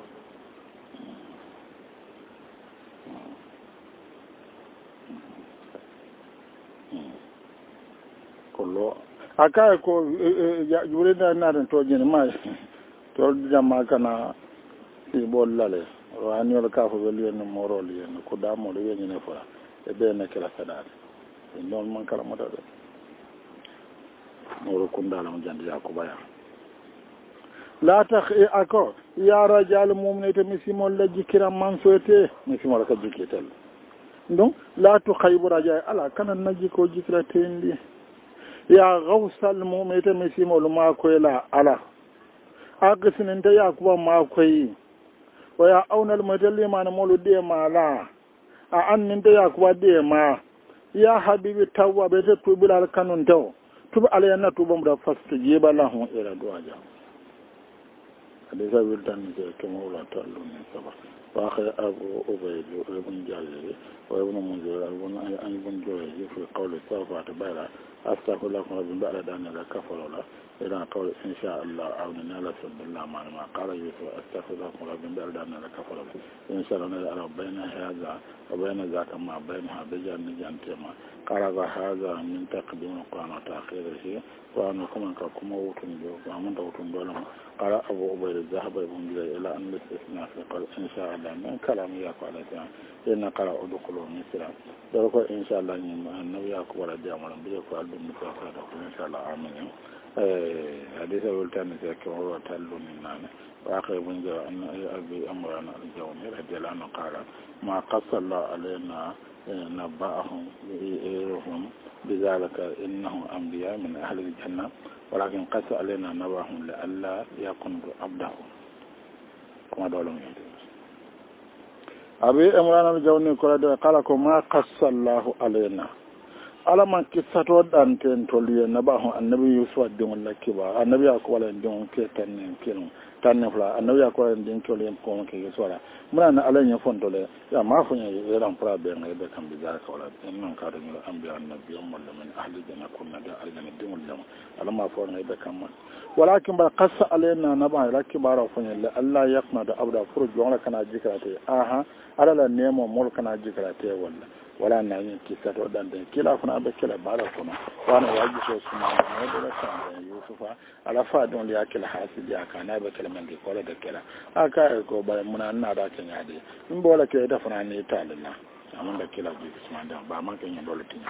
kolo aka ko jure da na den to jini mai to jama kana si bollale wani ol ka fo beli en morol yen ko da mo le yen ne fa e be na kala sadade non man kala mata de moro kundala mo jandi yakubaya la tax ako ya rajal mu'minata misimol la jikira man soete misimol ka jikitel donc la tu khaybu rajal ala kana naji ko jikira tendi ya ghawsal mu'minata misimol ma ko la ala agsinin ta ya kuba ma ko yi wa ya aunal madallima na molu de mala a annin ta ya kuba de ma ya habibi tawwa be ta tubula kanun taw tub alayna tubam da fastu jiba lahu ila duaja déjà wiltan de kemo la tallu ni saba wa khay abu ubayd ibn jalil wa ibn munzir ibn an ibn joy fi qawl safa tabara astaghfiru lakum min ba'da an la kafara la ila qawl insha Allah aw inna la sallallahu ma ma qala yusuf astaghfiru lakum min ba'da an la kafara insha Allah ala bayna hadha wa bayna zaka ma bayna bijan jantema qala hadha min taqdim qana ta'khirihi wa anakum ka kuma wutun do ba mun da wutun dole قال أبو عبيد الذهب ابن جرير إلى أن الاستثناء في قال إن شاء الله من كلام يقول تعالى إن قال أدخلوا مثلا ذلك إن شاء الله النبي يقول ولا جامل بيقول بالمثال إن شاء الله آمين حديث ولتان ذكر هو تلو من وآخر ابن جرير أن أبي أمرنا الجوني رضي الله عنه قال ما قص الله علينا نبأهم بإيرهم بذلك إنهم أنبياء من أهل الجنة ولكن قص علينا نبأهم لألا يكون عبده كما دولهم أبي أمرنا الجوني قال ما قص الله علينا على من كساتو دانتين تولي نبأهم النبي يوسف دون لكبا النبي أقوال دون كتنين كيلون tanne fula annabi ya ko den tole ko ke sora muna na alan ya fondole ya ma funya yaran fura be ngai be kan bizar ka wala en non ka do ni ambi annabi umma min ahli janna kunna da aljana dimul lam alama fo ngai be kan man walakin ba qassa alaina naba la kibara funya la allah yaqna da abda furu jona kana jikrate aha alala nemo mol kana jikrate wala wala na yin kisa to dan da kila kuna be kila bara kuna wana waji so suna ne da san yusufa ala fa don ya kila hasidi aka na be kila man ko da kila aka ko ba muna na da kan yade in bola ke da fana ne ta lalla amma da kila ji suna da ba man kan yin dole tin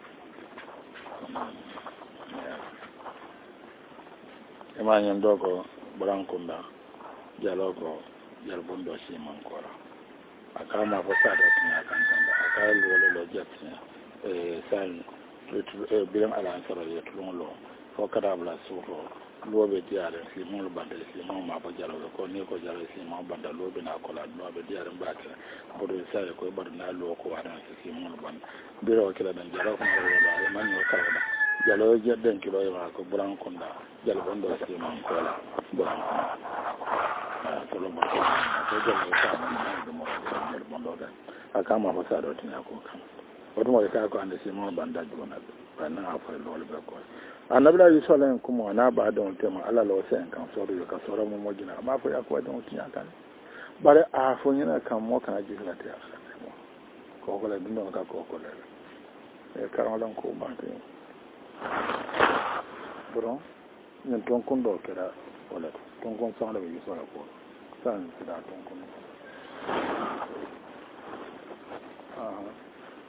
ya ma yin dogo brankunda jalogo jalbondo si man kora akama fasa da tuna kan tanda aka lolo lo jatsi eh sai eh bilam ala ansara ya tulun lo ko kada bla suro lo be diare si mon lo bande si mon ma ba jalo ko ni ko jalo si mon banda lo be na ko la lo be diare mbaka bodo sai ko bar na lo ko wara si mon lo banda biro kila dan jalo ko lo la man yo ka da jalo je den kilo ya ko buran konda jalo bondo si mon ko la buran ko lo ma ko jalo ka na akama fasa da wata ko kan wato mai ka ko anda sai mu banda jona ba na afa lo le ko annabi la yusa lan kuma na ba da wata ma Allah lawa sai kan so da ka sora mu mojina amma fa ya ko da wata ya kan bare a fo yana kan mo kana ji la ta ko ko le dindo ka ko ko le e ka ran ko ba te bro ñin tonkon ɗo keɗa wala tonkon sanɗa ɓe yisola ko san siɗa tonkon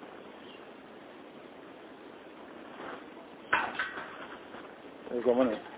e komane